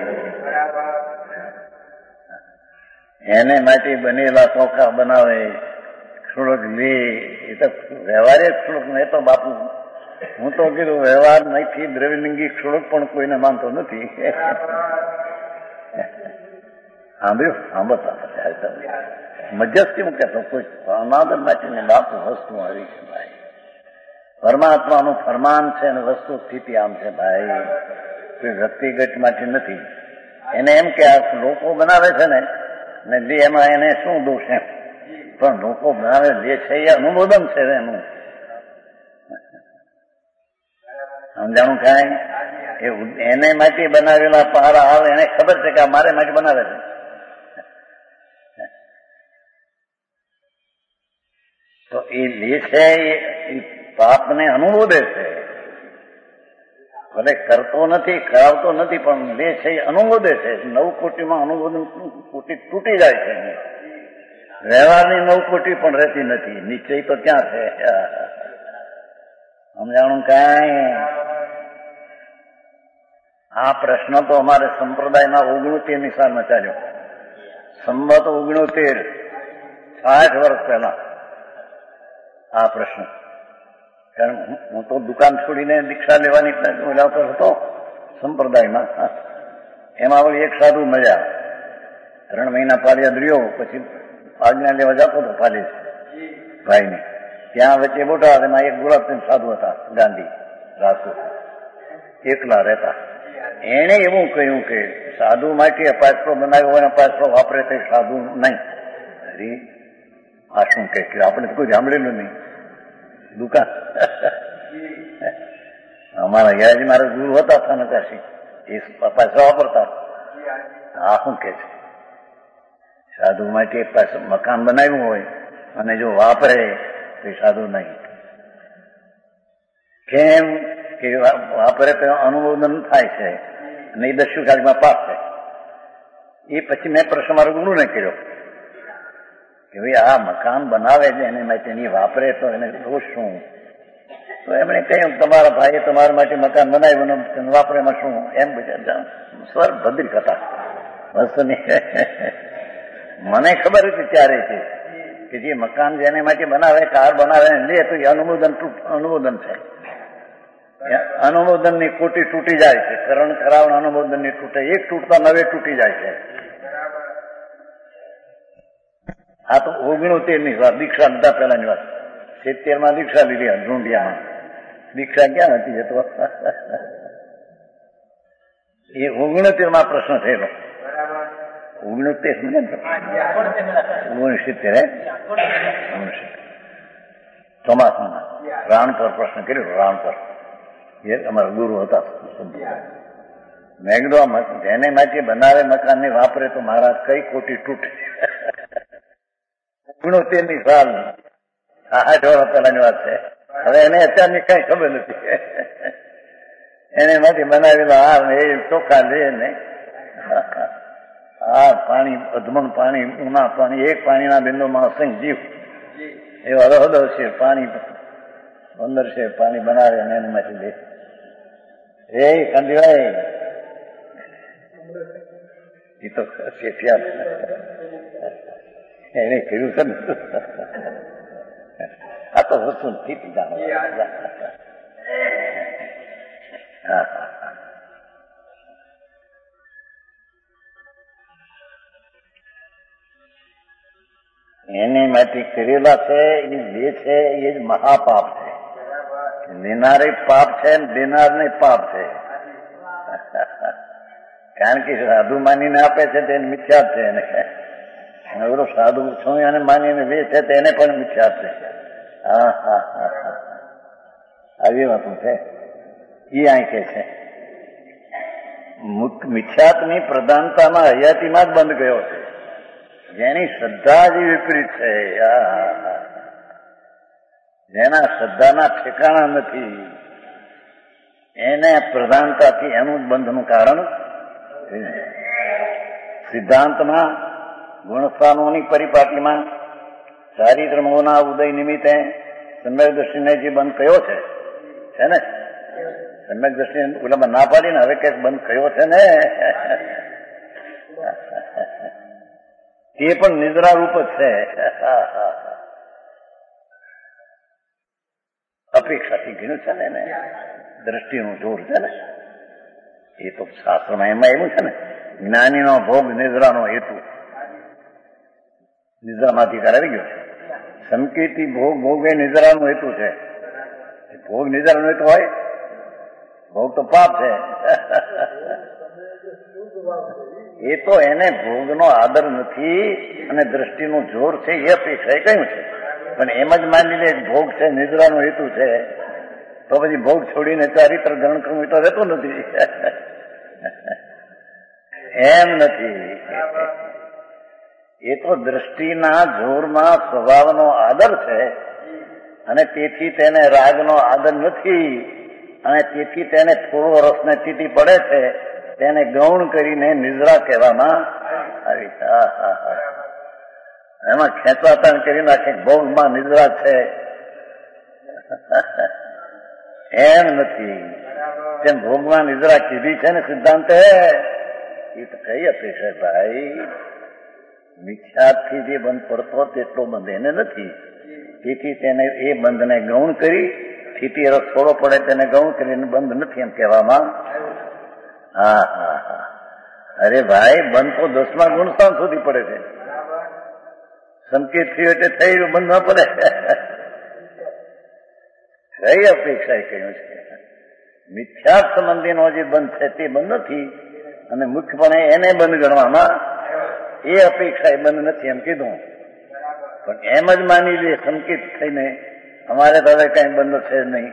એને માટે બનેલા ચોખા બનાવે, થોડોક લે, એ તો વ્યવહારે થોડોક. મેં તો બાપુ હું તો કીધું વ્યવહાર નથી, દ્રવ્યલિંગી થોડોક પણ કોઈને માનતો નથી. સાંભળતા મજસ્તી હું કહેતો કોઈ અનાદર માટેની બાપુ વસ્તુ આવી છે ભાઈ. પરમાત્માનું ફરમાન છે અને વસ્તુ સ્થિતિ આમ છે ભાઈ, કોઈ વ્યક્તિગત માટે નથી. એને એમ કે આ લોકો બનાવે છે ને લે, એમાં એને શું દોષ એમ, પણ લોકો બનાવે લે છે એ અનુમોદન છે એનું. સમજાણું કાંઈ? એને માટે બનાવેલા પહારા આવે, એને ખબર છે કે આ મારે માટે બનાવે છે. તો એ લે છે એ પાપને અનુમોદે છે, ભલે કરતો નથી, કરાવતો નથી, પણ લે છે એ અનુમોદે છે. 9 કોટીમાં અનુમોદન કોટી તૂટી જાય છે. વ્યવહારની 9 કોટી પણ રહેતી નથી, નિશ્ચય તો ક્યાં છે? સમજાણું કાંઈ? આ પ્રશ્ન તો અમારે સંપ્રદાયના 69 સાલમાં ચાલ્યો. સંવત 69, 60 વર્ષ પહેલા આ પ્રશ્ન. કારણ હું તો દુકાન છોડીને દીક્ષા લેવાની લાવતો હતો સંપ્રદાયમાં. એમાં વળી એક સાધુ મળ્યા, 3 મહિના પાલિયાદ રહ્યો, પછી આજ્ઞા લેવા જતો હતો પાલી ભાઈને. ત્યાં વચ્ચે બોટા, એમાં એક ગુલાબચંદ સાધુ હતા, ગાંધી રાજકોટ, એકલા રહેતા. એને એવું કહ્યું કે સાધુ માટે પાછો બનાવ્યો હોય, પાછો વાપરે તે સાધુ નહીં. અરે આ શું કે આપણે તો કોઈ સાંભળેલું નહીં. દુકાન અમારા યાજી મારા ગુરુ હતા થાનકાશી, એ પાછા વાપરતા. આ શું કે છે સાધુ માટે પાછું મકાન બનાવ્યું હોય અને જો વાપરે તો સાધુ નહીં. કેમ કે વાપરે તો અનુમોદન થાય છે અને એ 10 કાળમાં પાસ થાય. એ પછી મેં પ્રશ્ન મારા ગુરુને કર્યો કે ભાઈ આ મકાન બનાવે છે એને માટે નહીં વાપરે તો એને દોષ શું? તો એમણે કહ્યું તમારા ભાઈએ તમારા માટે મકાન બનાવ્યું, વાપરે એમાં શું? એમ બધા સ્વર ભદ્રિક હતા. મને ખબર હતી ત્યારે કે જે મકાન જેને માટે બનાવે, કાર બનાવે લે તો એ અનુમોદન છે. અનુમોદનની કોટી તૂટી જાય છે. કરણ કરાવણ અનુમોદનની તૂટે, એક તૂટતા 9 તૂટી જાય છે. આ તો 69ની વાત, દીક્ષા લીધા પહેલાની વાત. 70માં દીક્ષા લીધી ઢૂંઢિયામાં. દીક્ષા ક્યાં હતી જતો? એ 69માં પ્રશ્ન થયેલો. 69 ચોમાસામાં રાણપર પ્રશ્ન કર્યો. રાણપર એ અમારા ગુરુ હતા. મેં કીધું જેને માટે બનાવે મકાનને વાપરે તો મહારાજ કઈ કોટી તૂટે? 69ની સાલ, 8 વર્ષ પહેલાની વાત છે. હવે એને અત્યારની કઈ ખબર નથી. એને માંથી બનાવેલા હાર એ ચોખ્ખા લે ને આ પાણી, અધમણ પાણી, ઉના પાણી, એક પાણીના બિંદુમાં અસંખ્ય જીવ એવા હૃદય છે. પાણી 15 છે પાણી બનાવે અને એના માંથી લે. એ કંદીભાઈ એ તો એને કર્યું છે ને. આ તો વસ્તુ સ્થિતિ જાણો. એને માટે કરેલા છે એ લે છે એ જ મહાપાપ છે. લેનારે પાપ છે, દેનારને પાપ છે. કારણ કે સાધુ માનીને આપે છે તેને મિથ્યા છે. એને ઓલો સાધુ છું અને માનીને લે છે તેને પણ મિથ્યા છે. આવી વાતું છે. એ અહીં કે છે મિથ્યાત્વની પ્રધાનતામાં હયાતીમાં જ બંધ ગયો છે. જેની શ્રદ્ધા જ વિપરીત છે, જેના શ્રદ્ધાના ઠેકાણા નથી, એને પ્રધાનતાથી એનું જ બંધનું કારણ. સિદ્ધાંતમાં ગુણસ્થાનોની પરિપાટીમાં ચારિત્ર મોહના ઉદય નિમિત્તે સમ્યક દ્રષ્ટિને જે બંધ કયો છે ને, સમ્યક દ્રષ્ટિ ઓલામાં ના પાડીને હવે કંઈક બંધ કયો છે ને, તે પણ નિદ્રા રૂપ જ છે. અપેક્ષાથી ગણ્યું છે ને એને, દ્રષ્ટિનું જોર છે ને. એ તો શાસ્ત્રમાં એમાં એવું છે ને, જ્ઞાનીનો ભોગ નિદ્રાનો હેતુ. નિદ્રામાંથી કરાવી ગયો છે. સંકેતી ભોગ એ નિદ્રાનો હેતુ છે. ભોગ નિદ્રાનો હેતુ હોય, ભોગ તો પાપ છે. એ તો એને ભોગનો આદર નથી અને દ્રષ્ટિનું જોર છે એ અપેક્ષા એ કહ્યું છે. પણ એમ જ માની લે ભોગ છે નિદ્રાનો હેતુ છે, તો પછી ભોગ છોડીને ચારિત્ર ગ્રહણ કરવું તો રહેતું નથી. એમ નથી. એ તો દ્રષ્ટિના જોરમાં સ્વભાવનો આદર છે અને તેથી તેને રાગનો આદર નથી અને તેથી તેને થોડો રસને ટીટી પડે છે, તેને ગૌણ કરીને નિદ્રા કહેવામાં આવી. એમાં ખેંચવાતાણ કરી નાખે ભોગમાં નિદ્રા છે, એમ નથી. તેમ ભોગમાં નિદ્રા કીધી છે ને સિદ્ધાંતે, એ તો કઈ અપેક્ષા ભાઈ? મિથ્યાથી જે બંધ પડતો તેટલો બંધ એને નથી. તેથી તેને એ બંધને ગૌણ કરી, સ્થિતિ રસ થોડો પડે તેને ગૌણ કરીને બંધ નથી એમ કહેવામાં. હા હા હા, અરે ભાઈ બંધ તો 10મા ગુણસ્થાન સુધી પડે છે. સંકેત થયું એટલે થયું, બંધ ન પડે. કઈ અપેક્ષા એ કહ્યું છે? મિથ્યા સંબંધીનો જે બંધ છે તે બંધ નથી અને મુખ્યપણે એને બંધ ગણવામાં, એ અપેક્ષા એ બંધ નથી એમ કીધું. પણ એમ જ માની લે સંકેત થઈને અમારે તો હવે કઈ બંધ છે નહીં,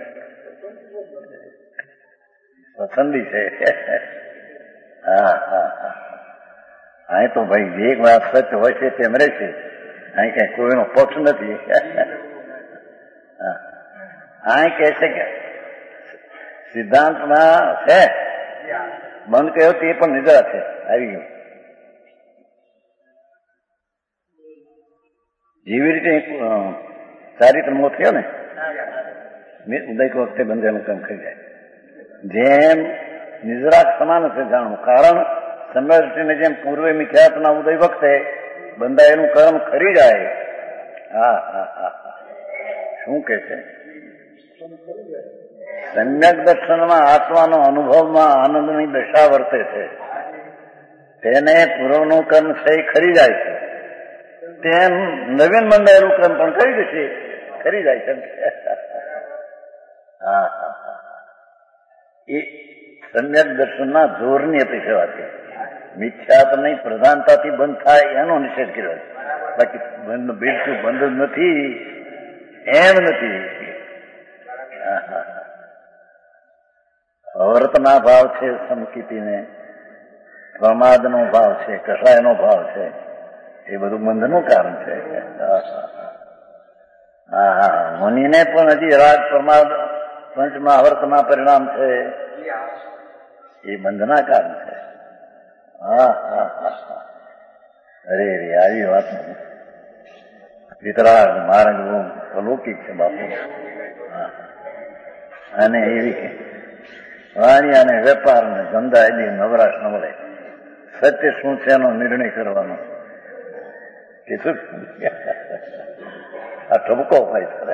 પસંદી છે. હા હા હા, અહીં તો ભાઈ જે વાત સચ હોય છે તેમ રહેશે. અહીં કઈ કોઈનો પક્ષ નથી. અહીં કહે છે કે સિદ્ધાંતમાં છે બંધ કહ્યો તે પણ નિદ્રા છે, આવી ગયું. જેવી રીતે ચારિત્ર મોહ થયો ને, ઉદય વખતે બંધેલું કામ થઈ જાય, જેમ નિદ્રા સમાન છે જાણવું. કારણ સમૃદ્ધિને જેમ પૂર્વે મિથ્યાત્વના ઉદય વખતે બંધાયેલું કર્મ ખરી જાય. હા હા હા હા, શું કે છે? સમ્યક દર્શનમાં આત્માનો અનુભવમાં આનંદની દશા વર્તે છે, તેને પૂર્વનું કર્મ છે એ ખરી જાય છે. તેમ નવીન બંધાયેલું કર્મ પણ કરી દેશે, ખરી જાય છે. હા હા હા, એ સમ્યક દર્શનના જોરની અપેક્ષા વાત છે. મિથ્યાત્વની પ્રધાનતાથી બંધ થાય એનો નિષેધ કર્યો છે. બાકી બંધ બિલકુલ બંધ જ નથી એમ નથી. અવર્તના ભાવ છે, સંકિતિને પ્રમાદનો ભાવ છે, કસાયનો ભાવ છે, એ બધું બંધનું કારણ છે. હા હા, મુનિને પણ હજી રાગ પ્રમાદ પંચમાં અવર્તના પરિણામ છે, એ બંધના કારણ છે. હા હા હા, અરે રે આવી વાત વિતરાગ માર્ગ અલૌકિક છે બાપુ. અને એવી વાણી અને વેપાર ને ધંધા એની નવરાશ ન મળે. સત્ય શું છે એનો નિર્ણય કરવાનો કે શું? આ ઠપકો ભાઈ કરે.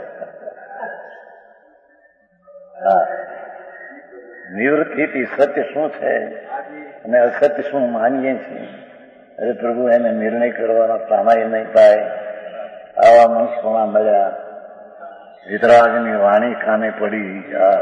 હા, નિવૃત્તિથી સત્ય શું છે અને અસત્ય શું માનીએ છીએ, અરે પ્રભુ એને નિર્ણય કરવાનો સામાય નહીં થાય. આવા મનુષ્યોના મળ્યા, વિતરાગની વાણી કાને પડી.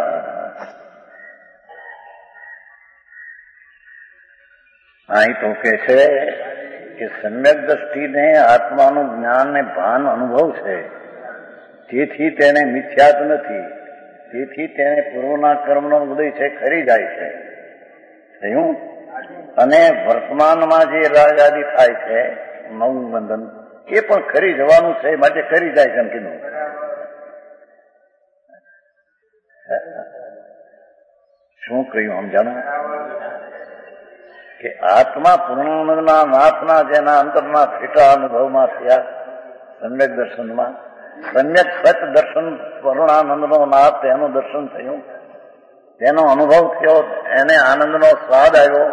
અહીં તો કે છે કે સમ્યક દ્રષ્ટિને આત્માનું જ્ઞાન ને ભાન અનુભવ છે, તેથી તેને મિથ્યાત નથી, તેથી તેને પૂર્વના કર્મનો ઉદય છે ખરી જાય છે. થયું? અને વર્તમાનમાં જે રાગ આદિ થાય છે નવું બંધન, એ પણ ખરી જવાનું છે, માટે ખરી જાય છે એમ કીધું. શું કહ્યું આમ જાણો કે આત્મા પૂર્ણાનંદના નાથના જેના અંતરના ફીટા અનુભવમાં થયા સમ્યક દર્શનમાં સમ્યક સચ દર્શન પૂર્ણાનંદનો નાથ તેનું દર્શન થયું, તેનો અનુભવ થયો, એને આનંદનો સ્વાદ આવ્યો.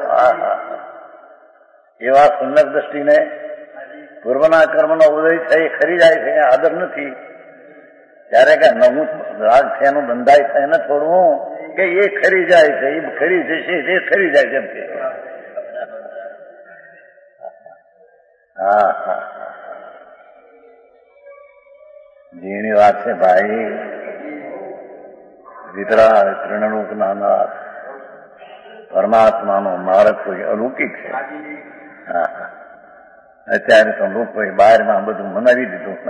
એવા સમ્યક દ્રષ્ટિને પૂર્વના કર્મનો ઉદય થઈ ખરી જાય છે, આદર નથી. ત્યારે કે નવું રાગ છે એનું બંધાય છે એને છોડવું કે એ ખરી જાય છે, એ ખરી જશે એ ખરી જાય છે એમ કે. ઝીણી વાત છે ભાઈ. વિતરા તૃણરૂપ નાના પરમાત્માનો માર્ગ કોઈ અલૌકિક છે. અત્યારે તો લોકોએ બહારમાં બધું મનાવી દીધું.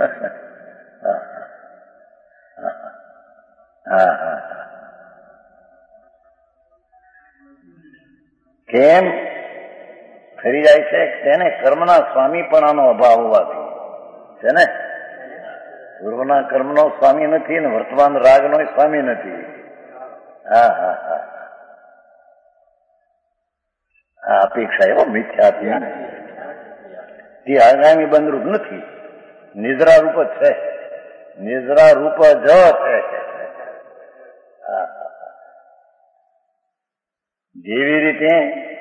કેમ ફરી જાય છે? તેને કર્મના સ્વામીપણાનો અભાવ હોવાથી છે ને. પૂર્વના કર્મનો સ્વામી નથી ને વર્તમાન રાગનો સ્વામી નથી. આ અપેક્ષા એવો મિથ્યા તે આગામી બંધરૂપ નથી, નિદ્રા રૂપ જ છે. નિદ્રા રૂપ જ છે. જેવી રીતે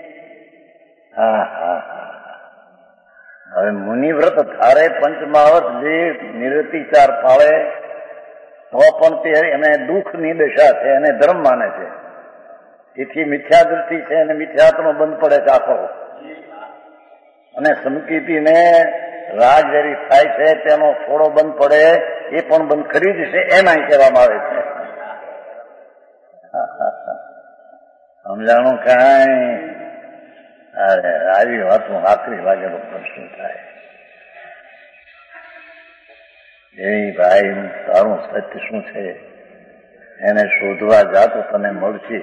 હવે મુનિવ્રત ધારે પંચમાવત જે નિરતિચાર પાળે તો પણ તે એને દુઃખની દશા છે, એને ધર્મ માને છે. તેથી મિથ્યા દૃષ્ટિ છે અને મિથ્યાત્વનો બંધ પડે છે આખો. અને સંકિતિને રાગ જરી થાય છે તેનો થોડો બંધ પડે, એ પણ બંધ કરી જ છે એમ અહીં કહેવામાં આવે છે. સમજાણું કાંઈ? અરે આવી વાતમાં આખરી લાગેલો પ્રશ્ન થાય. એ ભાઈ તારું સત્ય શું છે એને શોધવા જાતો તને મળશે.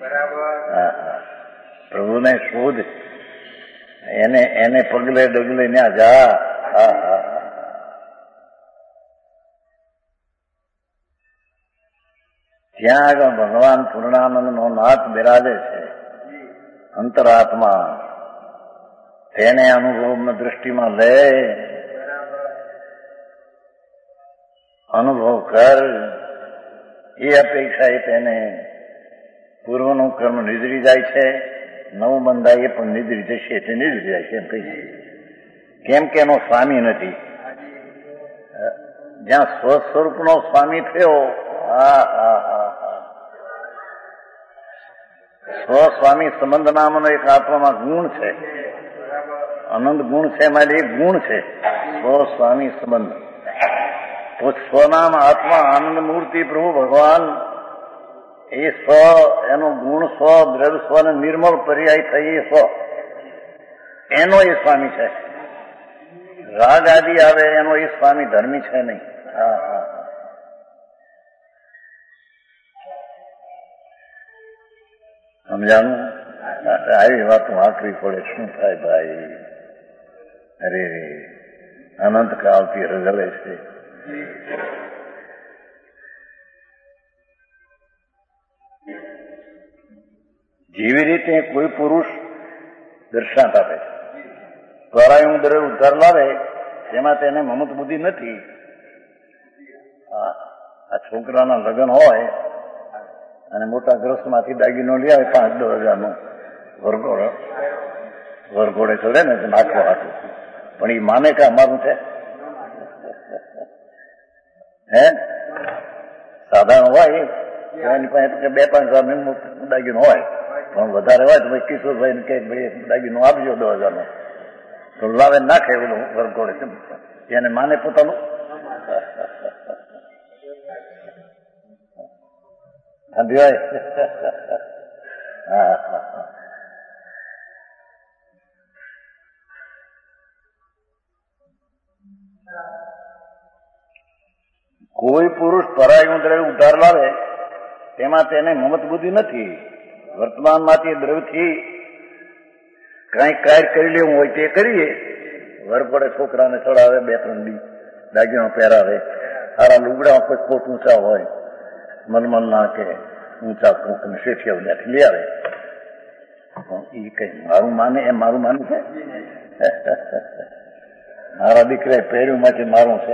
પ્રભુને શોધ, એને પગલે ડગલે ત્યાં જા. ત્યાં આગળ ભગવાન પૂર્ણાનંદનો નાથ બિરાજે છે. અંતરાત્મા તેને અનુભવમાં દ્રષ્ટિમાં લે, અનુભવ કર. એ અપેક્ષા એ તેને પૂર્વનું કર્મ નિદ્રી જાય છે, નવું બંધાય એ પણ નિદ્રી જશે એટલે નિદ્રી જાય છે એમ કહી. કેમ કે એનો સ્વામી નથી. જ્યાં સ્વસ્વરૂપનો સ્વામી થયો, સ્વસ્વામી સંબંધ નામનો એક આત્મામાં ગુણ છે, અનંત ગુણ છે, એમાં એક ગુણ છે સ્વસ્વામી સંબંધ. તો સ્વનામ આત્મા આનંદ મૂર્તિ પ્રભુ ભગવાન એ સ્વ, એનો ગુણ સ્વ, દ્રઢ સ્વ અને નિર્મળ પર્યાય થઈ એ સ્વ, એનો એ સ્વામી છે. રાગ આદિ આવે એનો એ સ્વામી ધર્મી છે નહીં. સમજાનું? આવી વાતો આકરી પડે શું થાય ભાઈ? અરે અનંત કાળથી રગલે છે. જેવી રીતે કોઈ પુરુષ દર્શાંત આપે છે, પરાયું દ્રવ્ય ઉદ્ધાર લાવે તેમાં તેને મમત બુદ્ધિ નથી. આ છોકરાના લગ્ન હોય અને મોટા ગ્રસ્તમાંથી દાગીનો લઈ આવે 5-10 હજારનો વરઘોડે ચડે ને નાખવા હાથું, પણ એ માને કે અમારું છે? હે સાધારણ હોય એની પાસે 2-5 હજારનો દાગીનો હોય, પણ વધારે હોય તો ભાઈ કિશોરભાઈ ને કે ભાઈ દાગીનો આપજો 10,000નો, તો લાવે નાખે બધું વરઘોડે. એને માને પોતાનું? કોઈ પુરુષ પરાયું દ્રવ્ય ઉધાર લાવે તેમાં તેને મમત બુદ્ધિ નથી. વર્તમાનમાંથી દ્રવ્યથી કઈ કાર્ય કરી લેવું હોય તે કરીએ. વરઘોડે છોકરાને ચડાવે, 2-3 દી દાગીનો પહેરાવે, સારા લુગડા કોઈ કોટ ઊંચા હોય, મલમલના કે ઊંચા કોકને શેઠિયા ત્યાંથી લઈ આવે. એ કઈ મારું માને એમ મારું માને છે? મારા દીકરાએ પહેર્યું માંથી મારું છે.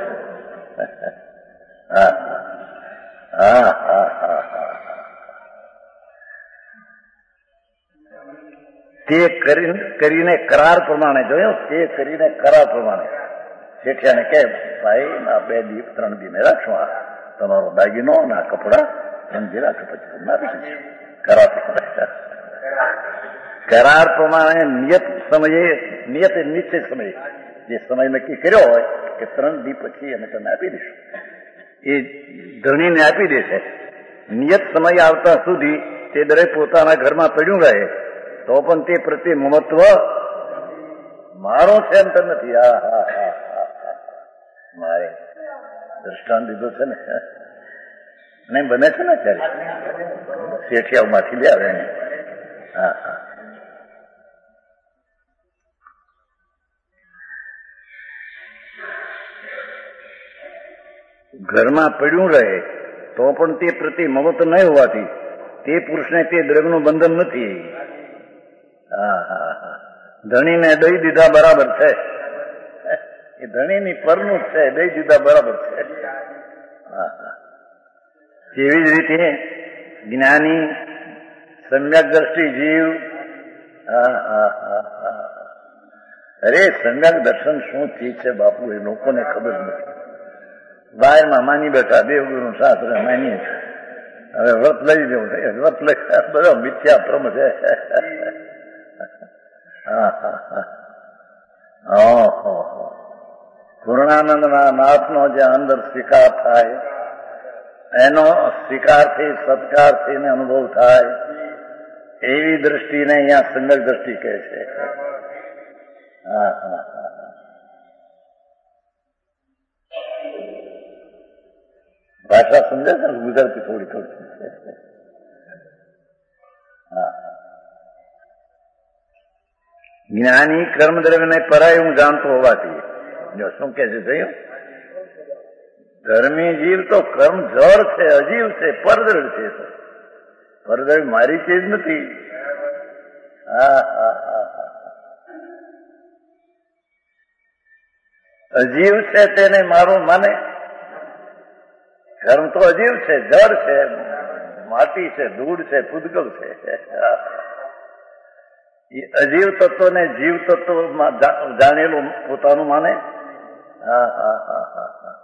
હા હા હા હા હા. તે કરીને કરાર પ્રમાણે જોયો, તે કરીને કરાર પ્રમાણે શેઠિયાને કહે ભાઈ આ 2 દિવસ 3 દિને રાખશો, આ તમારો દાગીનો અને આ કપડા 3 દી રાખો, પછી તમને આપી દઈશું. કરાર પ્રમાણે, કરાર પ્રમાણે નિયત સમયે, નિયત નિશ્ચિત સમયે જે સમય નક્કી કર્યો હોય કે 3 દી પછી અમે તમને આપી દઈશું, એ ધણીને આપી દેશે. નિયત સમય આવતા સુધી તે દરેક પોતાના ઘરમાં પડ્યું રહે તો પણ તે પ્રત્યે મમત્વ મારો છે એમ તો નથી. હા હા હા હા હા, મારે દ્રષ્ટાંત દીધો છે ને, નહીં બને છે ને અત્યારે શેઠિયાઓમાંથી લે આવે ને. હા હા. ઘરમાં પડ્યું રહે તો પણ તે પ્રત્યે મમત્વ નહીં હોવાથી તે પુરુષને તે દ્રવ્યનું બંધન નથી. હા હા હા. ધણીને દઈ દીધા બરાબર છે, એ ધણીની પરનું જ છે, દઈ દીધા બરાબર છે. હા હા. તેવી જ રીતે જ્ઞાની સમ્યક દ્રષ્ટિ જીવ. હા હા હા હા. અરે સમ્યક દર્શન શું ચીજ છે બાપુ, એ લોકોને ખબર નથી. બહારમાં માની બેઠા દેવગુરુ શાસ્ત્ર માનીએ છીએ, હવે વ્રત લઈ જવું છે, વ્રત લઈ બધો મિથ્યા ભ્રમ છે. હા હા હા. ઓહો, પૂર્ણાનંદના નાથનો જે અંદર સ્વીકાર થાય એનો સ્વીકારથી સત્કારથી અનુભવ થાય એવી દ્રષ્ટિને અહીંયા સમ્યક દ્રષ્ટિ કહે છે. હા હા હા. ભાષા સમજે છે ને ગુજરાતી થોડી થોડી. હા. જ્ઞાની કર્મદ્રવ્યને પરાયું જાણતો હોવાથી, જો શું કે છે થયું, ધર્મી જીવ તો કર્મ જળ છે, અજીવ છે, પરદ્રવ્ય છે. પરદ્રવ્ય મારી ચીજ નથી. હા હા હા હા. અજીવ છે તેને મારું માને. કર્મ તો અજીવ છે, જળ છે, માટી છે, ધૂળ છે, પૂદગલ છે. એ અજીવ તત્વને જીવ તત્વમાં જાણેલું પોતાનું માને. હા હા હા હા.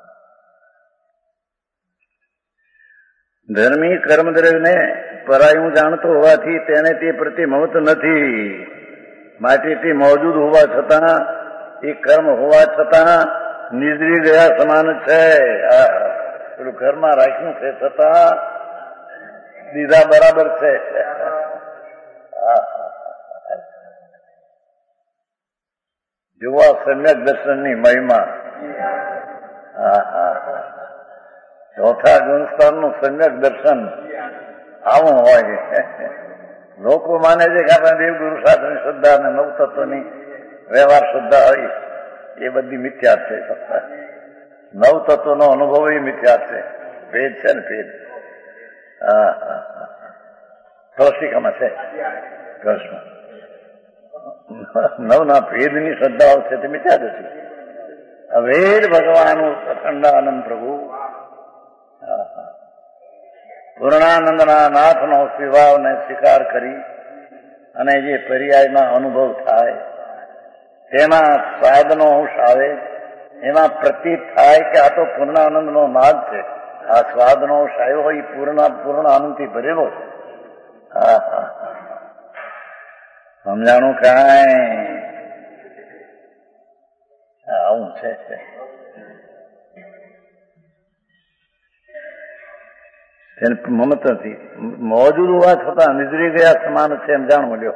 ધર્મી કર્મદ્રવ્યને પરાયું જાણતો હોવાથી તેને તે પ્રત્યે મમત્વ નથી. માટીથી મોજૂદ હોવા છતાં, એ કર્મ હોવા છતાં નિદ્રી ગયા સમાન છે. પેલું ઘરમાં રાખ્યું છે છતાં દીધા બરાબર છે. જોવા સમ્યક દર્શનની મહિમા. હા હા. ચોથા ગુણસ્થાનનું સમ્યક દર્શન આવું હોય. લોકો માને છે કે આપણે દેવગુરુ શાસ્ત્રની શ્રદ્ધા અને નવતત્વની વ્યવહાર શ્રદ્ધા હોય એ બધી મિથ્યા છે. નવતત્વનો અનુભવ એ મિથ્યા છે. ભેદ છે ને ભેદ. હા હા હા. કૌશિકામાં છે કૃષ્ણ. નવના ભેદની શ્રદ્ધાઓ છે તે મિથ્યા નથી. અભેદ ભગવાન અખંડાનંદ પ્રભુ પૂર્ણાનંદના નાથનો સ્વીભાવને સ્વીકાર કરી અને જે પર્યાયમાં અનુભવ થાય તેમાં સાધનો અંશ આવે, એમાં પ્રતીત થાય કે આ તો પૂર્ણાનંદનો નાદ છે. આ સ્વાદનો અંશ આવ્યો હોય પૂર્ણ આનંદથી ભરેલો છે. હા હા. સમજાણું કાંઈ આવું છે. મમતાથી મોજૂદ હોવા છતાં નિદ્રી ગયા સમાન છે એમ જાણ મળ્યો.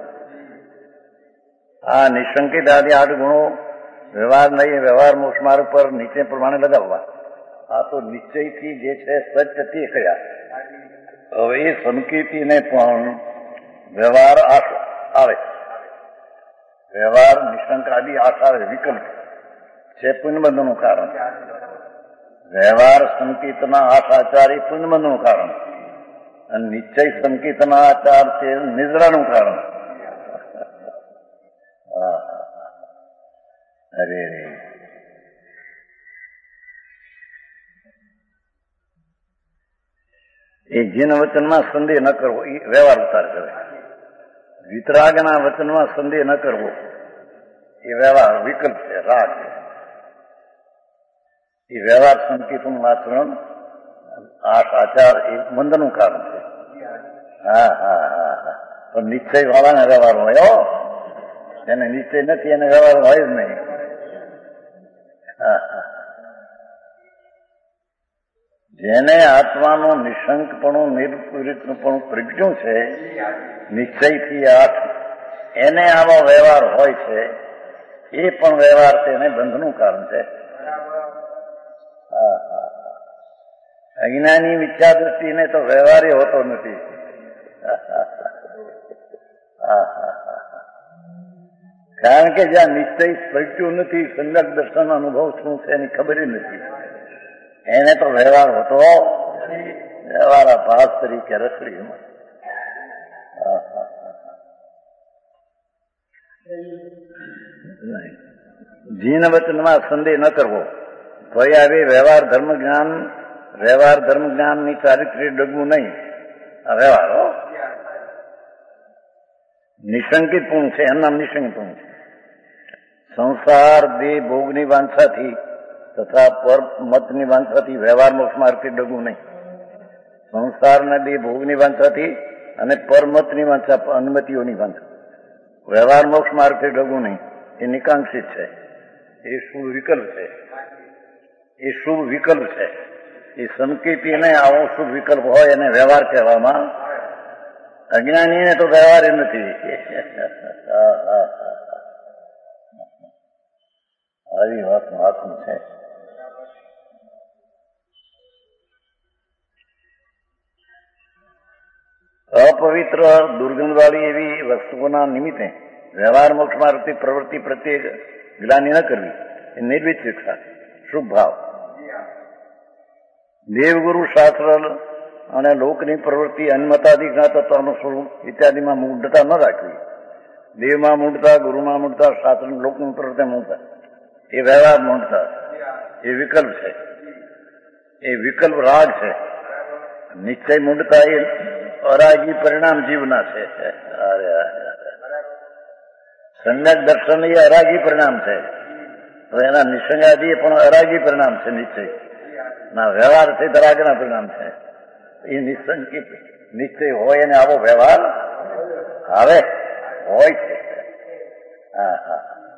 આ નિશંકિત આદિ 8 ગુણો વ્યવહાર નહીં, વ્યવહાર મોક્ષ માર્ગ પર નીચે પ્રમાણે લગાવવા. આ તો નિશ્ચયથી જે છે સત્ય તે કયા. હવે એ સંકેતીને પણ વ્યવહાર આવે, વ્યવહાર નિશંક આદિ 8 આવે, વિકલ્પ છે પુણ્યબંધનું કારણ. વ્યવહાર સંકેતના 8 આચાર એ પુણ્યબંધનું કારણ, અને નિશ્ચય સંકેતના આચાર છે નિદ્રાનું કારણ. અરે રે, એ જીન વચનમાં સંદેહ ન કરવો એ વ્યવહાર ઉતાર કરે. વિતરાગના વચનમાં સંદેહ ન કરવો એ વ્યવહાર વિકલ્પ છે, રાગ છે. એ વ્યવહાર સંકેતનું આચરણ, આચાર એ મંદનું કારણ છે. હા હા હા હા, પણ નિશ્ચય વાળાને વ્યવહાર હોય. એને નિશ્ચય નથી એને વ્યવહાર હોય જ નહીં. હા હા, જેને આત્માનું નિશંકપણું નિર્વિકલ્પપણું પ્રગટ્યું છે નિશ્ચયથી આઠ, એને આવો વ્યવહાર હોય છે. એ પણ વ્યવહાર તેને બંધનું કારણ છે. હા હા, અજ્ઞાની મિથ્યા દૃષ્ટિને તો વ્યવહાર હોતો નથી. હા હા હા, કારણ કે જ્યાં નિશ્ચય પ્રગટ્યું નથી, સંજ્ઞક દર્શન અનુભવ શું છે એની ખબર નથી. એને તો વ્યવહાર હોતો વ્યવહાર ભાસ તરીકે રખડી. જીન વચનમાં સંદેહ ન કરવો. ભય આવે વ્યવહાર ધર્મ જ્ઞાનની ચારિત્ર્ય ડગવું નહીં. આ વ્યવહાર નિશંકિત પૂર્ણ છે, એમ નામ નિશંકિત પૂર્ણ છે. સંસાર દેહ ભોગની વાંછાથી તથા પર મતની વાંછાથી વ્યવહાર મોક્ષ માર્ગથી ડગવું નહીં. સંસારના દેહ ભોગની વાંછાથી અને પરમતની વાંછા, અનુમતિઓની વાંછા વ્યવહાર મોક્ષ માર્ગથી ડગવું નહીં. એ નિકાંક્ષિત છે, એ શુભ વિકલ્પ છે. એ શુભ વિકલ્પ છે. એ સંકેતીને આવો શુભ વિકલ્પ હોય એને વ્યવહાર કહેવામાં. અજ્ઞાનીને તો વ્યવહાર નથી. આવી વાત મહાત્મા છે. અપવિત્ર દુર્ગંધવાળી એવી વસ્તુઓના નિમિત્તે વ્યવહાર મોક્ષ માર્ગથી પ્રવૃત્તિ પ્રત્યે ગ્લાની ન કરવી એ નિર્વિત શિક્ષા, શુભ ભાવ. દેવગુરુ શાસ્ત્ર અને લોકની પ્રવૃત્તિ અન્મતાધિજ્ઞા તત્વનું સ્વરૂપ ઇત્યાદિમાં મૂઢતા ન રાખવી. દેવમાં મૂઢતા, ગુરુમાં મૂઢતા, શાસ્ત્ર લોકની પ્રવૃત્તિ મૂઢતા એ વ્યવહાર મૂઢતા. એ વિકલ્પ છે, એ વિકલ્પ રાગ છે. નિશ્ચય મૂઢતા એ અરાગી પરિણામ જીવના છે. સંજ્ઞક દર્શન એ અરાગી પરિણામ છે. તો એના નિસંગાદી એ પણ અરાગી પરિણામ છે. નિશ્ચય ના વ્યવહાર છે રાગના પરિણામ છે. એ નિસંકિત નિશ્ચય હોય એને આવો વ્યવહાર આવે હોય છે. હા હા,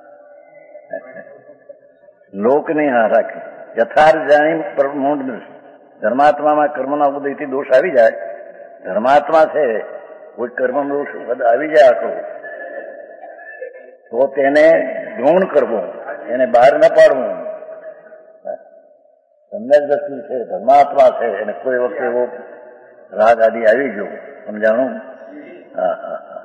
લોકની હા રાખે યથાર્થ જાણી મૂળ ધર્માત્મામાં કર્મના ઉદયથી દોષ આવી જાય. ધર્માત્મા છે, કોઈ કર્મ દોષ આવી જાય આખો, તો તેને ગૌણ કરવું, એને બહાર ન પાડવું. સમ્યક દ્રષ્ટિ છે, ધર્માત્મા છે, એને કોઈ વખતે એવો રાગ આદિ આવી ગયો સમજાણું. હા હા હા,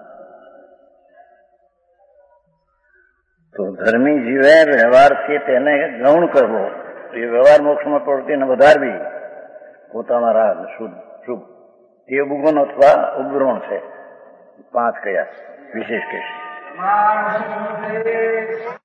તો ધર્મી જીવે વ્યવહારથી તેને ગૌણ કરવો, એ વ્યવહાર મોક્ષમાં પ્રવૃત્તિને વધારવી. પોતાના રાગ શુદ્ધ શુભ તે ગુણ અથવા ઉપગ્રહણ છે. 5 કયા વિશેષ કહેશે.